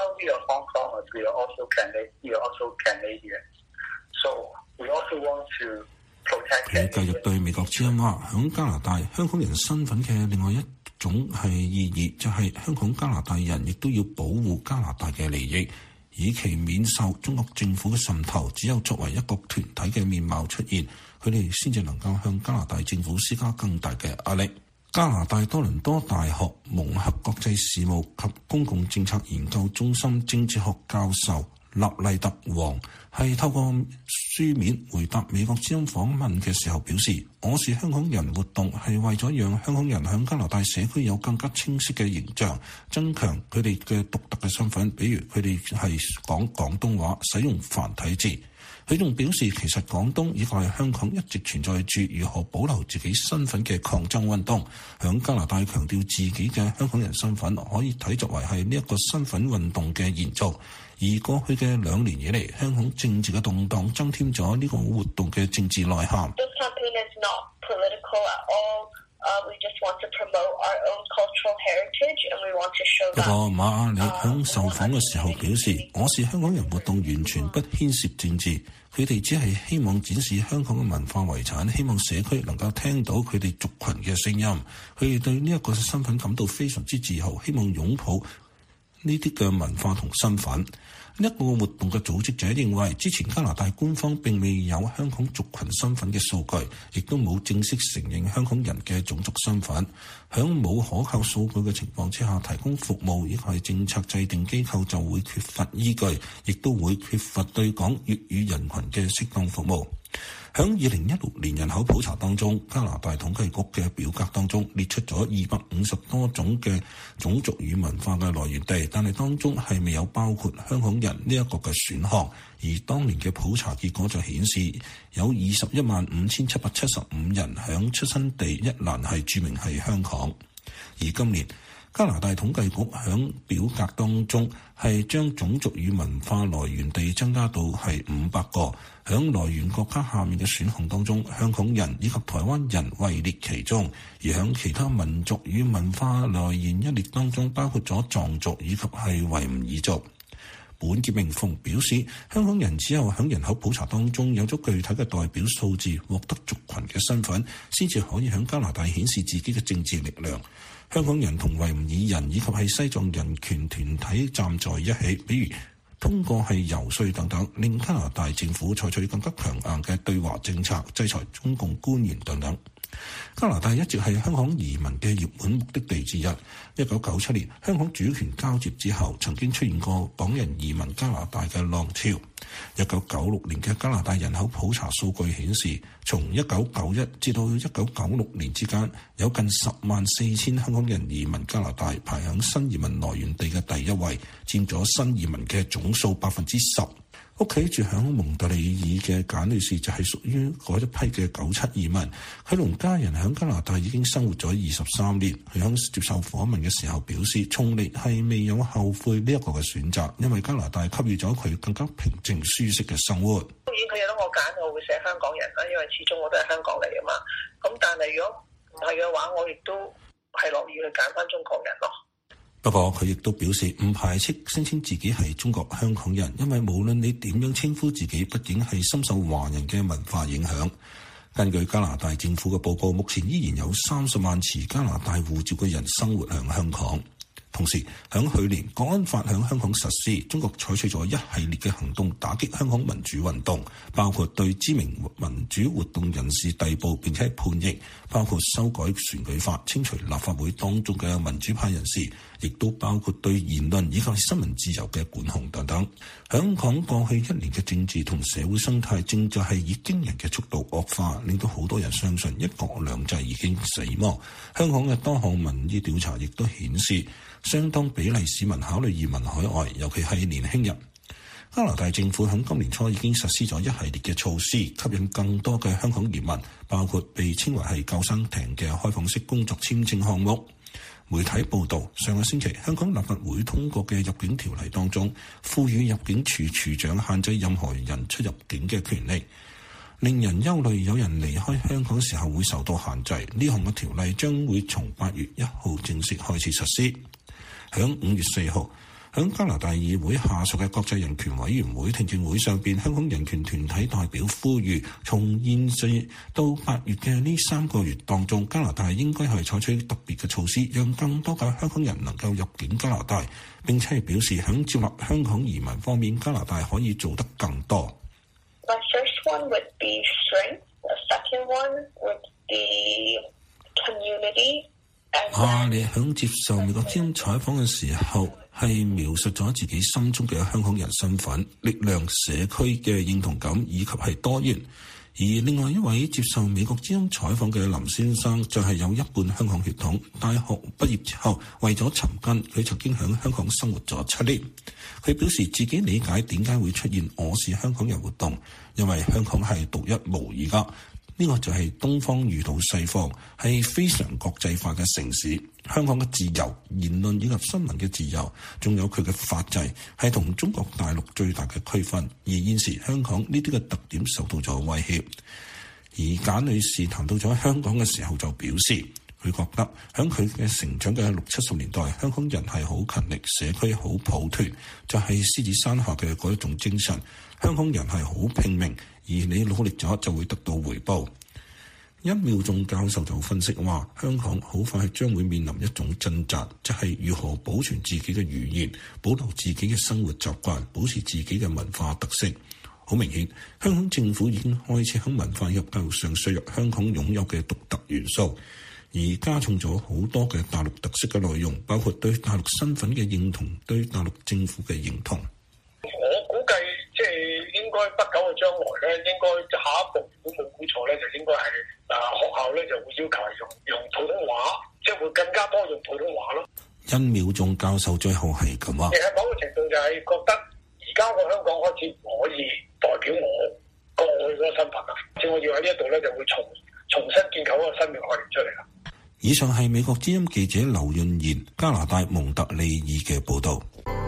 佢繼續對美國之音話，響加拿大香港人身份嘅另外一種係意義，就係香港加拿大人亦都要保護加拿大嘅利益，以其免受中國政府嘅滲透。只有作為一個團體嘅面貌出現，佢哋先至能夠向加拿大政府施加更大嘅壓力。 加拿大多倫多大學蒙合國際事務及公共政策研究中心政治學教授納麗特王係透過書面回答美國之音訪問嘅時候表示，我是香港人活動係為咗讓香港人喺加拿大社區有更加清晰嘅形象，增強佢哋嘅獨特嘅身份，比如佢哋係講廣東話，使用繁體字。佢仲表示，其實廣東以及係香港一直存在住如何保留自己身份嘅抗爭運動，響加拿大強調自己嘅香港人身份可以睇作為係呢一個身份運動嘅延續。而過去嘅兩年以嚟，香港政治嘅動盪增添咗呢個活動嘅政治內涵。不過馬阿里響受訪嘅時候表示，我是香港人活動完全不牽涉政治，佢哋只係希望展示香港嘅文化遺產，希望社區能夠聽到佢哋族群嘅聲音。佢哋對呢一個身份感到非常之自豪，希望擁抱呢啲嘅文化同身份。呢一個活動嘅組織者認為，之前加拿大官方並未有香港族群身份嘅數據，亦都冇正式承認香港人嘅種族身份。響冇可靠數據嘅情況之下，提供服務以及係政策制定機構就會缺乏依據，亦都會缺乏對講粵語人群嘅適當服務。響二零一六年人口普查當中，加拿大統計局嘅表格當中列出咗二百五十多種嘅種族與文化嘅來源地，但係當中係未有包括香港人呢一個嘅選項。而當年嘅普查結果就顯示，有二十一萬五千七百七十五人響出生地一欄係註明係香港。而今年加拿大統計局響表格當中係將種族與文化來源地增加到係五百個，響來源國家下面嘅選項當中，香港人以及台灣人位列其中，而響其他民族與文化來源一列當中，包括咗藏族以及係維吾爾族。本傑明鳳表示，香港人只有響人口普查當中有咗具體嘅代表數字，獲得族群嘅身份，先至可以響加拿大顯示自己嘅政治力量。香港人同維吾爾人以及係西藏人權團體站在一起，比如通過係遊說等等，令加拿大政府採取更加強硬嘅對華政策，制裁中共官員等等。加拿大一直係香港移民嘅熱門目的地之一。一九九七年香港主權交接之後，曾經出現過港人移民加拿大嘅浪潮。一九九六年嘅加拿大人口普查數據顯示，從一九九一至到一九九六年之間，有近十萬四千香港人移民加拿大，排響新移民來源地嘅第一位，佔咗新移民嘅總數百分之十。屋企住響蒙特利爾嘅簡女士就係屬於嗰一批嘅九七移民，佢同家人響加拿大已經生活咗二十三年。佢響接受訪問嘅時候表示，從嚟係未有後悔呢一個嘅選擇，因為加拿大給予咗佢更加平靜舒適嘅生活。 當然佢有得我揀，我會寫香港人啦，因為始終我都係香港嚟㗎嘛。咁但係如果唔係嘅話，我亦都係樂意去揀翻中國人咯。 不過佢亦都表示唔排斥聲稱自己係中國香港人，因為無論你點樣稱呼自己，畢竟係深受華人嘅文化影響。根據加拿大政府嘅報告，目前依然有三十萬持加拿大護照嘅人生活喺香港。同時，響去年國安法響香港實施，中國採取咗一系列嘅行動打擊香港民主運動，包括對知名民主活動人士逮捕並且判刑，包括修改選舉法、清除立法會當中嘅民主派人士，亦都包括對言論以及新聞自由嘅管控等等。香港過去一年嘅政治同社會生態正在係以驚人嘅速度惡化，令到好多人相信一國兩制已經死亡。香港嘅多項民意調查亦都顯示，相當比例市民考慮移民海外，尤其係年輕人。加拿大政府喺今年初已經實施咗一系列嘅措施，吸引更多嘅香港移民，包括被稱為係救生艇嘅開放式工作簽證項目。媒體報道，上個星期香港立法會通過嘅入境條例當中，賦予入境處處長限制任何人出入境嘅權力，令人憂慮有人離開香港時候會受到限制。呢項嘅條例將會從八月一號正式開始實施。響五月四號，響加拿大議會下屬嘅國際人權委員會聽證會上邊，香港人權團體代表呼籲，從現時到八月嘅呢三個月當中，加拿大應該係採取特別嘅措施，讓更多嘅香港人能夠入境加拿大。並且係表示響接納香港移民方面，加拿大可以做得更多。 My first one would be strength. The second one would be community. 阿里響接受美國之音採訪嘅時候，係描述咗自己心中嘅香港人身份、力量、社區嘅認同感以及係多元。而另外一位接受美國之音採訪嘅林先生就係有一半香港血統，大學畢業之後為咗尋根，佢曾經喺香港生活咗七年。佢表示自己理解點解會出現我是香港人活動，因為香港係獨一無二噶。呢個就係東方遇到西方，係非常國際化嘅城市。香港嘅自由、言論以及新聞嘅自由，仲有佢嘅法制，係同中國大陸最大嘅區分。而現時香港呢啲嘅特點受到咗威脅。而簡女士談到咗香港嘅時候就表示，佢覺得喺佢嘅成長嘅六七十年代，香港人係好勤力，社區好抱團，就係獅子山下嘅嗰一種精神。香港人係好拼命，而你努力咗就會得到回報。殷妙仲教授就分析話，香港好快將會面臨一種掙扎，就係如何保存自己嘅語言，保留自己嘅生活習慣，保持自己嘅文化特色。好明顯，香港政府已經開始喺文化及教育上削弱香港擁有嘅獨特元素，而加重咗好多嘅大陸特色嘅內容，包括對大陸身份嘅認同，對大陸政府嘅認同。 我估計即係應該不久嘅將來咧，應該下一步如果冇估錯咧，就應該係啊學校咧就會要求用用普通話，即係會更加多用普通話咯。 殷妙仲教授最後係咁話， 其實某個程度就係覺得而家個香港開始唔可以代表我過去嗰個身份啦，即係我要喺呢一度咧就會重重新建構一個新嘅概念出嚟啦。 以上係美國之音記者劉潤賢加拿大蒙特利爾嘅報導。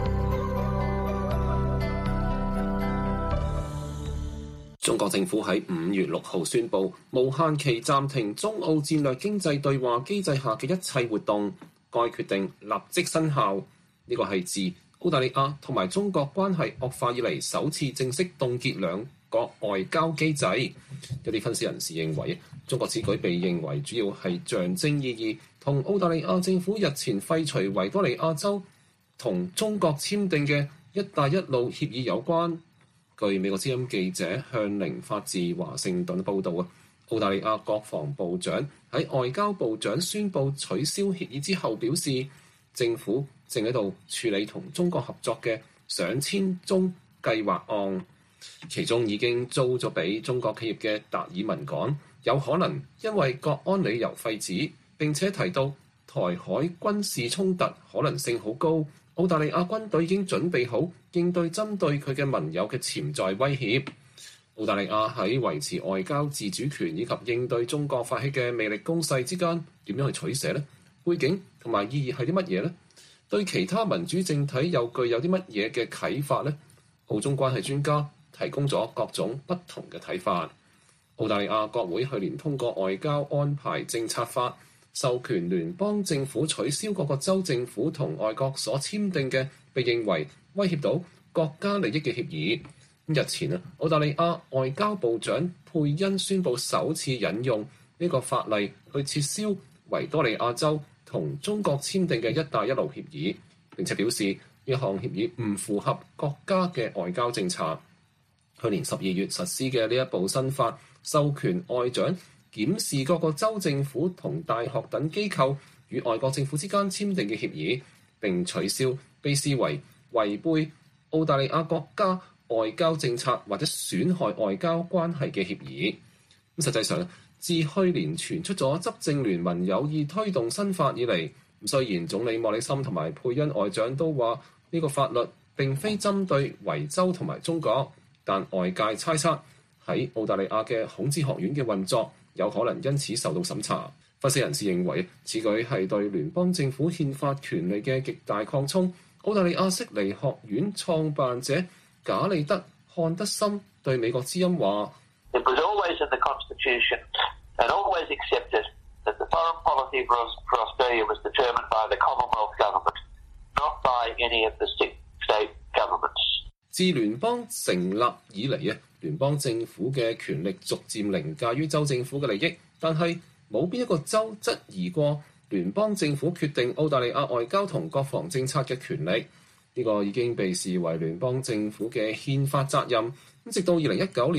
中國政府喺五月六號宣布，無限期暫停中澳戰略經濟對話機制下嘅一切活動。該決定立即生效。呢個係自澳大利亞同埋中國關係惡化以嚟首次正式凍結兩國外交機制。有啲分析人士認為，中國此舉被認為主要係象徵意義，同澳大利亞政府日前廢除維多利亞州同中國簽訂嘅一帶一路協議有關。據美國之音記者向寧發自華盛頓報導啊，澳大利亞國防部長喺外交部長宣布取消協議之後表示，政府正喺度處理同中國合作嘅上千宗計劃案，其中已經租咗俾中國企業嘅達爾文港有可能因為國安理由廢止，並且提到台海軍事衝突可能性好高。澳大利亞軍隊已經準備好應對針對佢嘅盟友嘅潛在威脅。澳大利亞喺維持外交自主權以及應對中國發起嘅魅力攻勢之間點樣去取捨呢？背景同埋意義係啲乜嘢呢？對其他民主政體又具有啲乜嘢嘅啟發呢？澳中關係專家提供咗各種不同嘅睇法。澳大利亞國會去年通過外交安排政策法，授權聯邦政府取消各個州政府同外國所簽訂嘅被認為威脅到國家利益嘅協議。日前啊，澳大利亞外交部長佩恩宣布首次引用呢個法例去撤銷維多利亞州同中國簽訂嘅一帶一路協議，並且表示呢項協議唔符合國家嘅外交政策。去年十二月實施嘅呢一部新法，授權外長檢視各個州政府同大學等機構與外國政府之間簽訂嘅協議，並取消被視為違背澳大利亞國家外交政策或者損害外交關係嘅協議。咁實際上，自去年傳出咗執政聯盟有意推動新法以嚟，雖然總理莫里森同埋佩恩外長都話呢個法律並非針對維州同埋中國，但外界猜測喺澳大利亞嘅孔子學院嘅運作有可能因此受到審查。分析人士認為，此舉係對聯邦政府憲法權力嘅極大擴充。澳大利亞悉尼學院創辦者賈利德漢德森對美國之音話：It was always in the Constitution and always accepted that the foreign policy for Australia was determined by the Commonwealth government, not by any of the state governments. 自聯邦成立以嚟啊，聯邦政府嘅權力逐漸凌駕於州政府嘅利益，但係冇邊一個州質疑過聯邦政府決定澳大利亞外交同國防政策嘅權力。呢個已經被視為聯邦政府嘅憲法責任。咁直到二零一九年，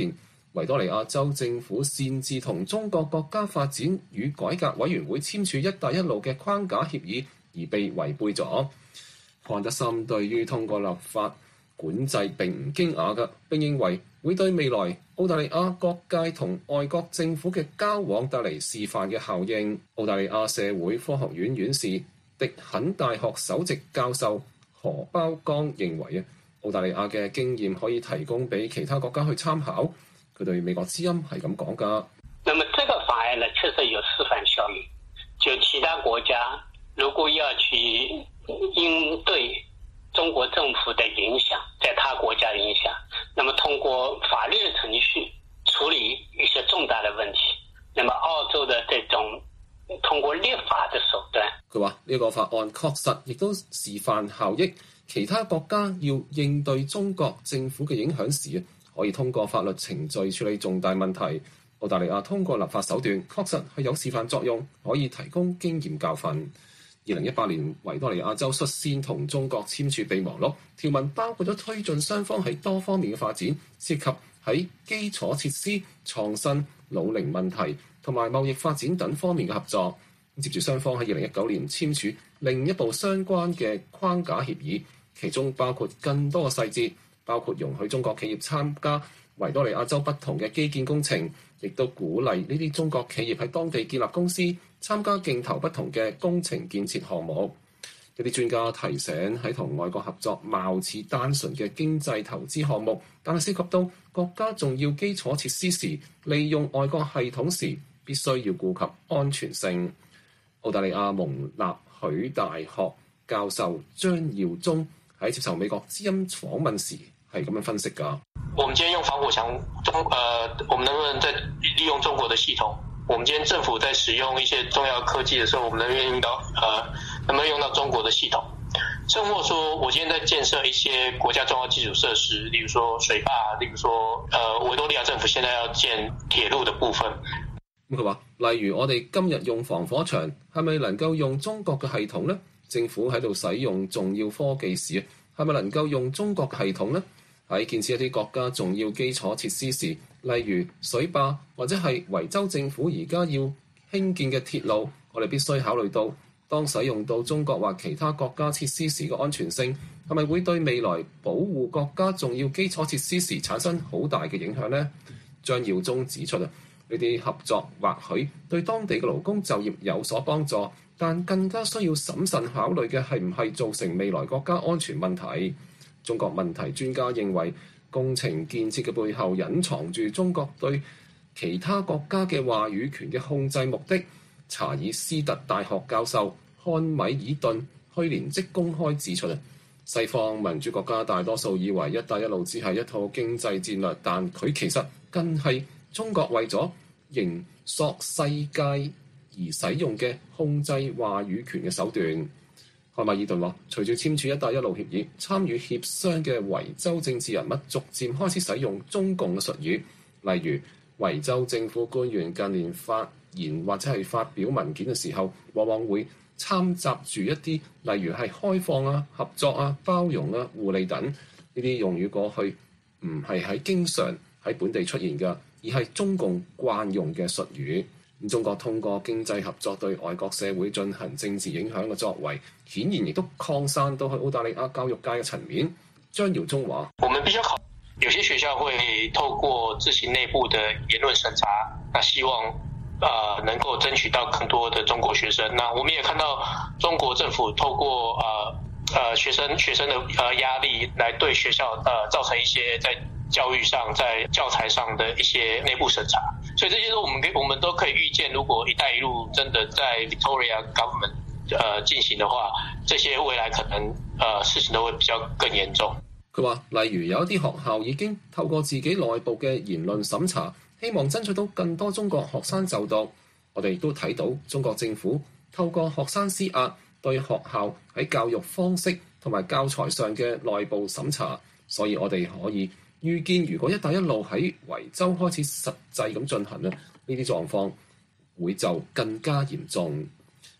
維多利亞州政府擅自同中國國家發展與改革委員會簽署一帶一路嘅框架協議而被違背咗。漢德森對於通過立法管制並唔驚訝嘅，並認為會對未來澳大利亞各界同外國政府嘅交往帶嚟示範嘅效應。澳大利亞社會科學院院士迪肯大學首席教授何包剛認為啊，澳大利亞嘅經驗可以提供俾其他國家去參考。佢對美國之音係咁講㗎。 那麼這個法案呢，確實有示範效應。就其他國家如果要去應對中國政府的影響，在他國家的影響，那麼通過法律的程序處理一些重大的問題。那麼澳洲的這種通過立法的手段， 佢話呢個法案確實亦都示範效益。其他國家要應對中國政府嘅影響時，可以通過法律程序處理重大問題。澳大利亞通過立法手段確實係有示範作用，可以提供經驗教訓。二零一八年維多利亞州率先同中國簽署備忘錄，條文包括咗推進雙方喺多方面嘅發展，涉及喺基礎設施、創新、老齡問題同埋貿易發展等方面嘅合作。接住雙方喺二零一九年簽署另一部相關嘅框架協議，其中包括更多嘅細節，包括容許中國企業參加維多利亞州不同嘅基建工程，亦都鼓勵呢啲中國企業喺當地建立公司，參加競投不同嘅工程建設項目。有啲專家提醒，喺同外國合作貌似單純嘅經濟投資項目，但係涉及到國家重要基礎設施時，利用外國系統時，必須要顧及安全性。澳大利亞蒙納許大學教授張耀忠喺接受美國之音訪問時係咁樣分析㗎。 我們今天用防火牆，中呃，我們能不能再利用中國的系統？我們今天政府在使用一些重要科技的時候，我們能不能用到呃，能不能用到中國的系統？甚或說，我今天在建設一些國家重要基礎設施，例如說水壩，例如說呃，維多利亞政府現在要建鐵路的部分。 咁佢話，例如我哋今日用防火牆，係咪能夠用中國嘅系統呢？政府喺度使用重要科技時，係咪能夠用中國嘅系統呢？喺建設一啲國家重要基礎設施時，例如水壩或者係維州政府而家要興建嘅鐵路，我哋必須考慮到，當使用到中國或其他國家設施時嘅安全性，係咪會對未來保護國家重要基礎設施時產生好大嘅影響呢？張耀忠指出啊，呢啲合作或許對當地嘅勞工就業有所幫助，但更加需要審慎考慮嘅係唔係造成未來國家安全問題。中國問題專家認為，工程建設嘅背後隱藏住中國對其他國家嘅話語權嘅控制目的。查爾斯特大學教授漢米爾頓去年即公開指出，西方民主國家大多數以為一帶一路只係一套經濟戰略，但佢其實更係中國為咗營索世界而使用嘅控制話語權嘅手段。漢米爾頓話，隨住簽署一帶一路協議，參與協商嘅維州政治人物逐漸開始使用中共嘅術語，例如維州政府官員近年發言或者係發表文件嘅時候，往往會摻雜住一啲例如係開放啊、合作啊、包容啊、互利等呢啲用語，過去唔係喺經常喺本地出現嘅，而係中共慣用嘅術語。中國通過經濟合作對外國社會進行政治影響嘅作為，顯然亦都擴散到去澳大利亞教育界嘅層面。張耀忠話： 我們必須考，有些學校會透過自行內部的言論審查，那希望啊、呃、能夠爭取到更多的中國學生。那我們也看到中國政府透過啊呃，呃學生學生的呃壓力，來對學校呃造成一些在教育上、在教材上的一些內部審查。所以這些我們我們都可以預見，如果一帶一路真的在 Victoria Government 呃進行的話，這些未來可能呃事情都會比較更嚴重。 佢話，例如有一啲學校已經透過自己內部嘅言論審查，希望爭取到更多中國學生就讀。我哋亦都睇到中國政府透過學生施壓，對學校喺教育方式同埋教材上嘅內部審查。所以我哋可以預見，如果一帶一路喺維州開始實際咁進行咧，呢啲狀況會就更加嚴重。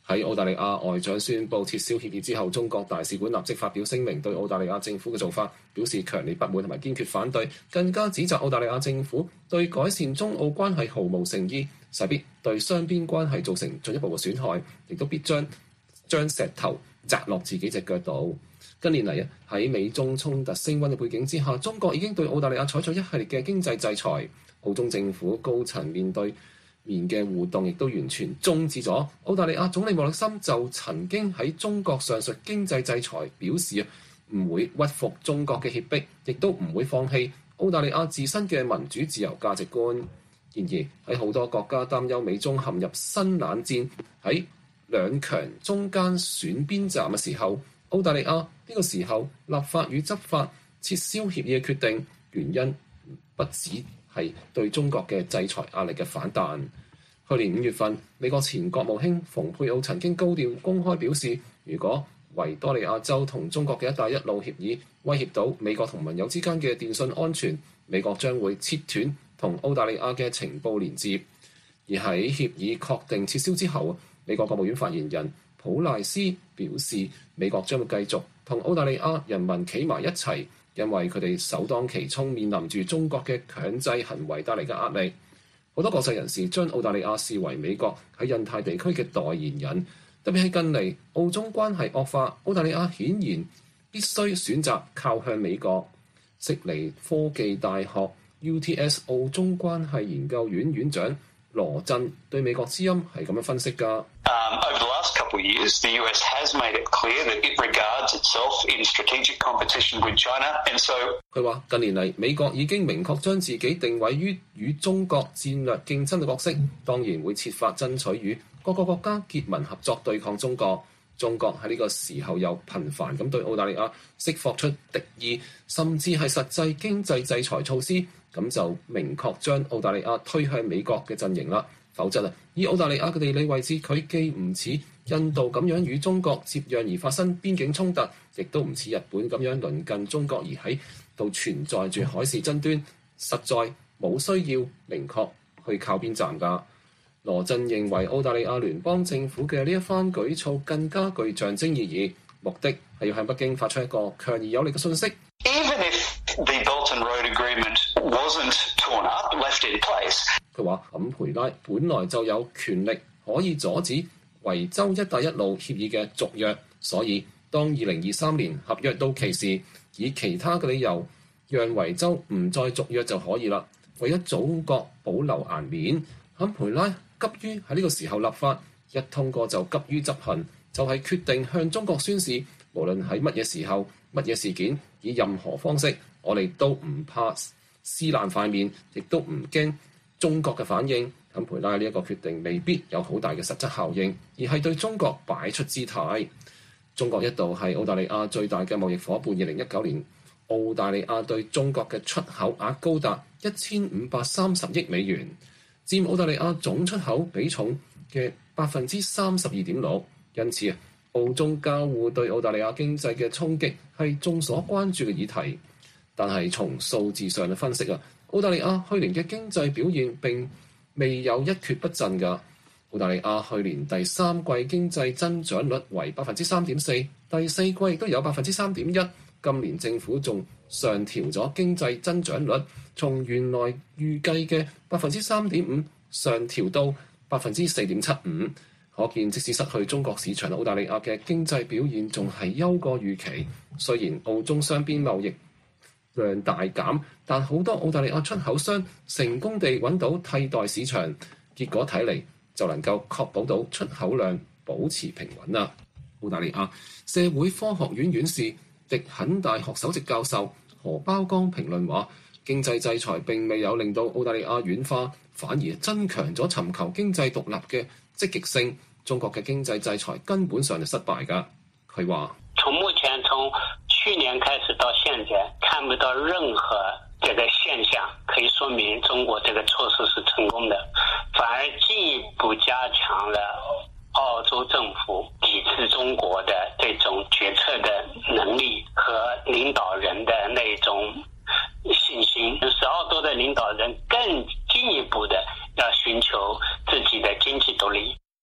喺澳大利亞外長宣布撤銷協議之後，中國大使館立即發表聲明，對澳大利亞政府嘅做法表示強烈不滿同埋堅決反對，更加指責澳大利亞政府對改善中澳關係毫無誠意，勢必對雙邊關係造成進一步嘅損害，亦都必將將石頭砸落自己隻腳度。近年嚟啊，喺美中衝突升溫嘅背景之下，中國已經對澳大利亞採取一系列嘅經濟制裁，澳中政府高層面對面嘅互動亦都完全終止咗。澳大利亞總理莫里森就曾經喺中國上述經濟制裁表示啊，唔會屈服中國嘅脅迫，亦都唔會放棄澳大利亞自身嘅民主自由價值觀。然而喺好多國家擔憂美中陷入新冷戰，喺兩強中間選邊站嘅時候，澳大利亞呢個時候立法與執法撤銷協議嘅決定，原因不止係對中國嘅制裁壓力嘅反彈。去年五月份，美國前國務卿蓬佩奧曾經高調公開表示，如果維多利亞州同中國嘅一帶一路協議威脅到美國同盟友之間嘅電信安全，美國將會切斷同澳大利亞嘅情報連接。而喺協議確定撤銷之後，美國國務院發言人普賴斯表示，美國將會繼續同澳大利亞人民企埋一齊，因為佢哋首當其衝面臨住中國嘅強制行為帶嚟嘅壓力。好多國際人士將澳大利亞視為美國喺印太地區嘅代言人，特別係近嚟澳中關係惡化，澳大利亞顯然必須選擇靠向美國。悉尼科技大學 U T S 澳中關係研究院院長羅振對美國之音係咁樣分析㗎。 Um, over the last couple of years, the U S has made it clear that it regards itself in strategic competition with China, and so 佢話近年嚟美國已經明確將自己定位於與中國戰略競爭嘅角色，當然會設法爭取與各個國家結盟合作對抗中國。中國喺呢個時候又頻繁咁對澳大利亞釋放出敵意，甚至係實際經濟制裁措施，咁就明確將澳大利亞推向美國嘅陣營啦。否則啊，以澳大利亞嘅地理位置，佢既唔似印度咁樣與中國接壤而發生邊境衝突，亦都唔似日本咁樣鄰近中國而喺度存在住海事爭端，實在冇需要明確去靠邊站㗎。羅振認為澳大利亞聯邦政府嘅呢一番舉措更加具象徵意義，目的係要向北京發出一個強而有力嘅訊息。 Even if the Belt and Road Agreement wasn't torn up, left in place， 佢話坎培拉本來就有權力可以阻止維州一帶一路協議嘅續約，所以當二零二三年合約到期時，以其他嘅理由讓維州唔再續約就可以啦。為咗祖國保留顏面，坎培拉急於喺呢個時候立法，一通過就急於執行，就係、是、決定向中國宣示，無論喺乜嘢時候、乜嘢事件，以任何方式，我哋都唔怕撕爛塊面，亦都唔驚中國嘅反應。坎培拉呢一個決定未必有好大嘅實質效應，而係對中國擺出姿態。中國一度係澳大利亞最大嘅貿易伙伴，二零一九年澳大利亞對中國嘅出口額高達一千五百三十億美元，佔澳大利亞總出口比重嘅百分之三十二點六，因此啊，澳中交互對澳大利亞經濟嘅衝擊係眾所關注嘅議題。但係從數字上嘅分析啊，澳大利亞去年嘅經濟表現並未有一蹶不振㗎。澳大利亞去年第三季經濟增長率為百分之三點四，第四季亦都有百分之三點一。今年政府仲上調咗經濟增長率，從原來預計嘅百分之三點五上調到百分之四點七五。可見即使失去中國市場，澳大利亞嘅經濟表現仲係優過預期。雖然澳中雙邊貿易量大減，但好多澳大利亞出口商成功地揾到替代市場，結果睇嚟就能夠確保到出口量保持平穩啦。澳大利亞社會科學院院士迪肯大學首席教授何包剛評論話，經濟制裁並未有令到澳大利亞軟化，反而增強咗尋求經濟獨立嘅積極性。中國嘅經濟制裁根本上係失敗㗎。佢話： 從目前從去年開始到現在，看不到任何這個現象可以說明中國這個措施是成功的，反而進一步加強了澳洲政府抵制中國的這種決策的能力和領導人的那種信心，使澳洲的領導人更進一步的要尋求自己的經濟獨立。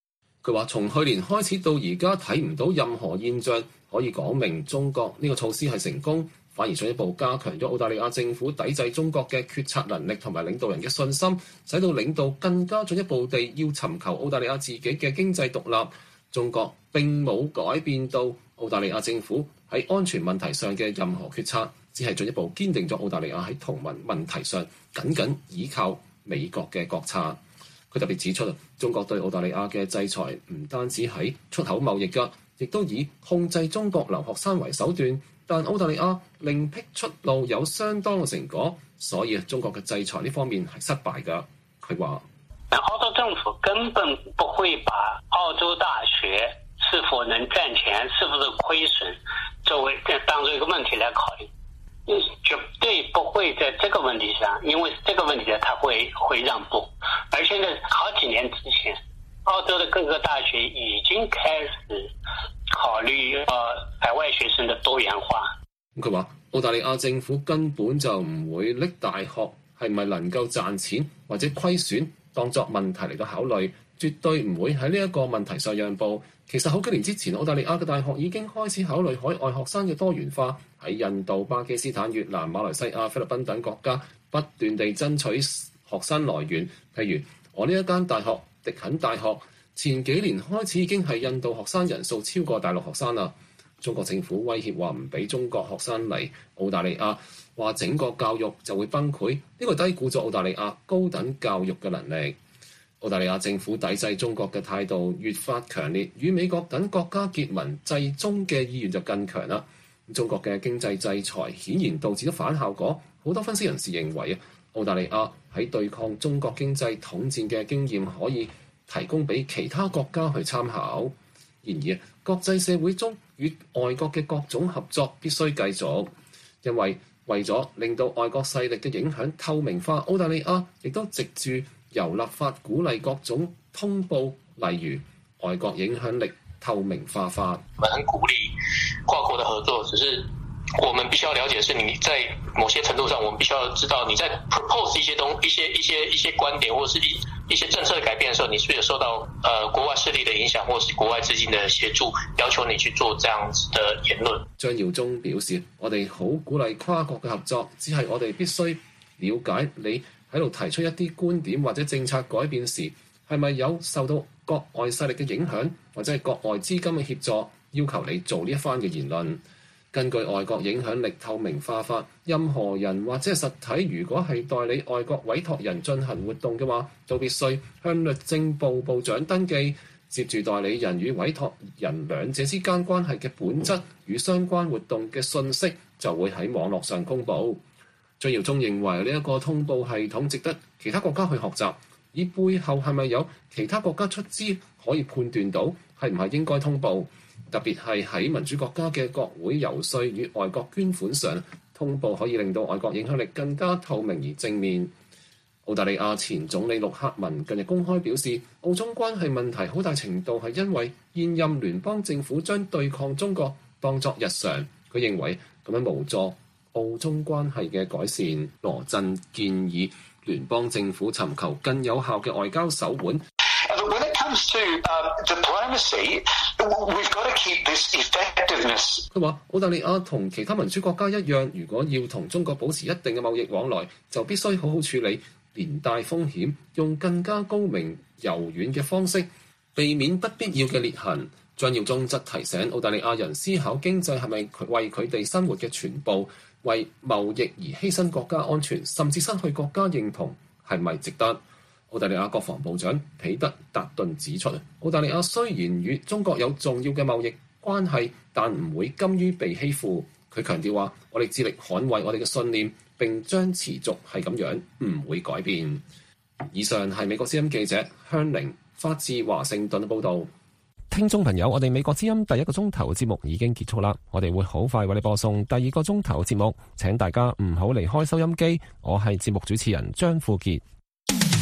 佢話從去年開始到而家睇唔到任何現象可以講明中國呢個措施係成功，反而進一步加強咗澳大利亞政府抵制中國嘅決策能力同埋領導人嘅信心，使到領導更加進一步地要尋求澳大利亞自己嘅經濟獨立。中國並冇改變到澳大利亞政府喺安全問題上嘅任何決策，只係進一步堅定咗澳大利亞喺同盟問題上僅僅依靠美國嘅國策。佢特別指出，中國對澳大利亞嘅制裁唔單止喺出口貿易㗎，亦都以控制中國留學生為手段。但澳大利亞另闢出路有相當嘅成果，所以中國嘅制裁呢方面係失敗㗎。佢話： 澳洲政府根本不會把澳洲大學是否能賺錢、是不是虧損作為當作一個問題來考慮，絕對不會在這個問題上，因為這個問題上他會會讓步。而且在好幾年之前，澳洲的各個大學已經開始考慮呃海外學生的多元化。 佢話澳大利亞政府根本就唔會拎大學係咪能夠賺錢或者虧損當作問題嚟到考慮，絕對唔會喺呢一個問題上讓步。其實好幾年之前，澳大利亞嘅大學已經開始考慮海外學生嘅多元化，喺印度、巴基斯坦、越南、馬來西亞、菲律賓等國家不斷地爭取學生來源。譬如我呢一間大學迪肯大學前幾年開始已經係印度學生人數超過大陸學生啦。中國政府威脅話唔俾中國學生嚟澳大利亞，話整個教育就會崩潰，呢個低估咗澳大利亞高等教育嘅能力。澳大利亞政府抵制中國嘅態度越發強烈，與美國等國家結盟制中嘅意願就更強啦。中國嘅經濟制裁顯然導致咗反效果，好多分析人士認為啊，澳大利亞喺對抗中國經濟統戰嘅經驗可以提供俾其他國家去參考。然而，國際社會中與外國嘅各種合作必須繼續，因為為咗令到外國勢力嘅影響透明化，澳大利亞亦都藉住由立法鼓勵各種通報，例如外國影響力透明化法。 我們很鼓勵跨國的合作，只是我們必須要了解，是你在某些程度上，我們必須要知道你在 propose 一些東一些一些一些觀點，或者是一一些政策的改變的時候，你是不是有受到呃國外勢力的影響，或者是國外資金的協助，要求你去做這樣子的言論。 張耀忠表示，我哋好鼓勵跨國嘅合作，只係我哋必須了解你喺度提出一啲觀點或者政策改變時，係咪有受到國外勢力嘅影響，或者係國外資金嘅協助，要求你做呢一番嘅言論。根據外國影響力透明化法，任何人或者係實體，如果係代理外國委託人進行活動嘅話，就必須向律政部部長登記。接住代理人與委託人兩者之間關係嘅本質與相關活動嘅信息，就會喺網絡上公佈。張耀忠認為呢一個通報系統值得其他國家去學習，而背後係咪有其他國家出資可以判斷到係唔係應該通報？特別係喺民主國家嘅國會遊說與外國捐款上，通報可以令到外國影響力更加透明而正面。澳大利亞前總理陸克文近日公開表示，澳中關係問題好大程度係因為現任聯邦政府將對抗中國當作日常。佢認為咁樣無助澳中關係嘅改善。羅振建議聯邦政府尋求更有效嘅外交手腕。 When it comes to uh, diplomacy, we've got to keep this effectiveness. 佢話澳大利亞同其他民主國家一樣，如果要同中國保持一定嘅貿易往來，就必須好好處理連帶風險，用更加高明柔軟嘅方式，避免不必要嘅裂痕。張耀忠則提醒澳大利亞人思考經濟係咪為佢哋生活嘅全部，為貿易而犧牲國家安全，甚至失去國家認同，係咪值得？澳大利亞國防部長彼得達頓指出，澳大利亞雖然與中國有重要嘅貿易關係，但唔會甘於被欺負。佢強調話，我哋致力捍衛我哋嘅信念，並將持續係咁樣，唔會改變。以上係美國之音記者香玲發自華盛頓嘅報導。聽眾朋友，我哋美國之音第一個鐘頭節目已經結束啦，我哋會好快為你播送第二個鐘頭節目，請大家唔好離開收音機。我係節目主持人張富傑。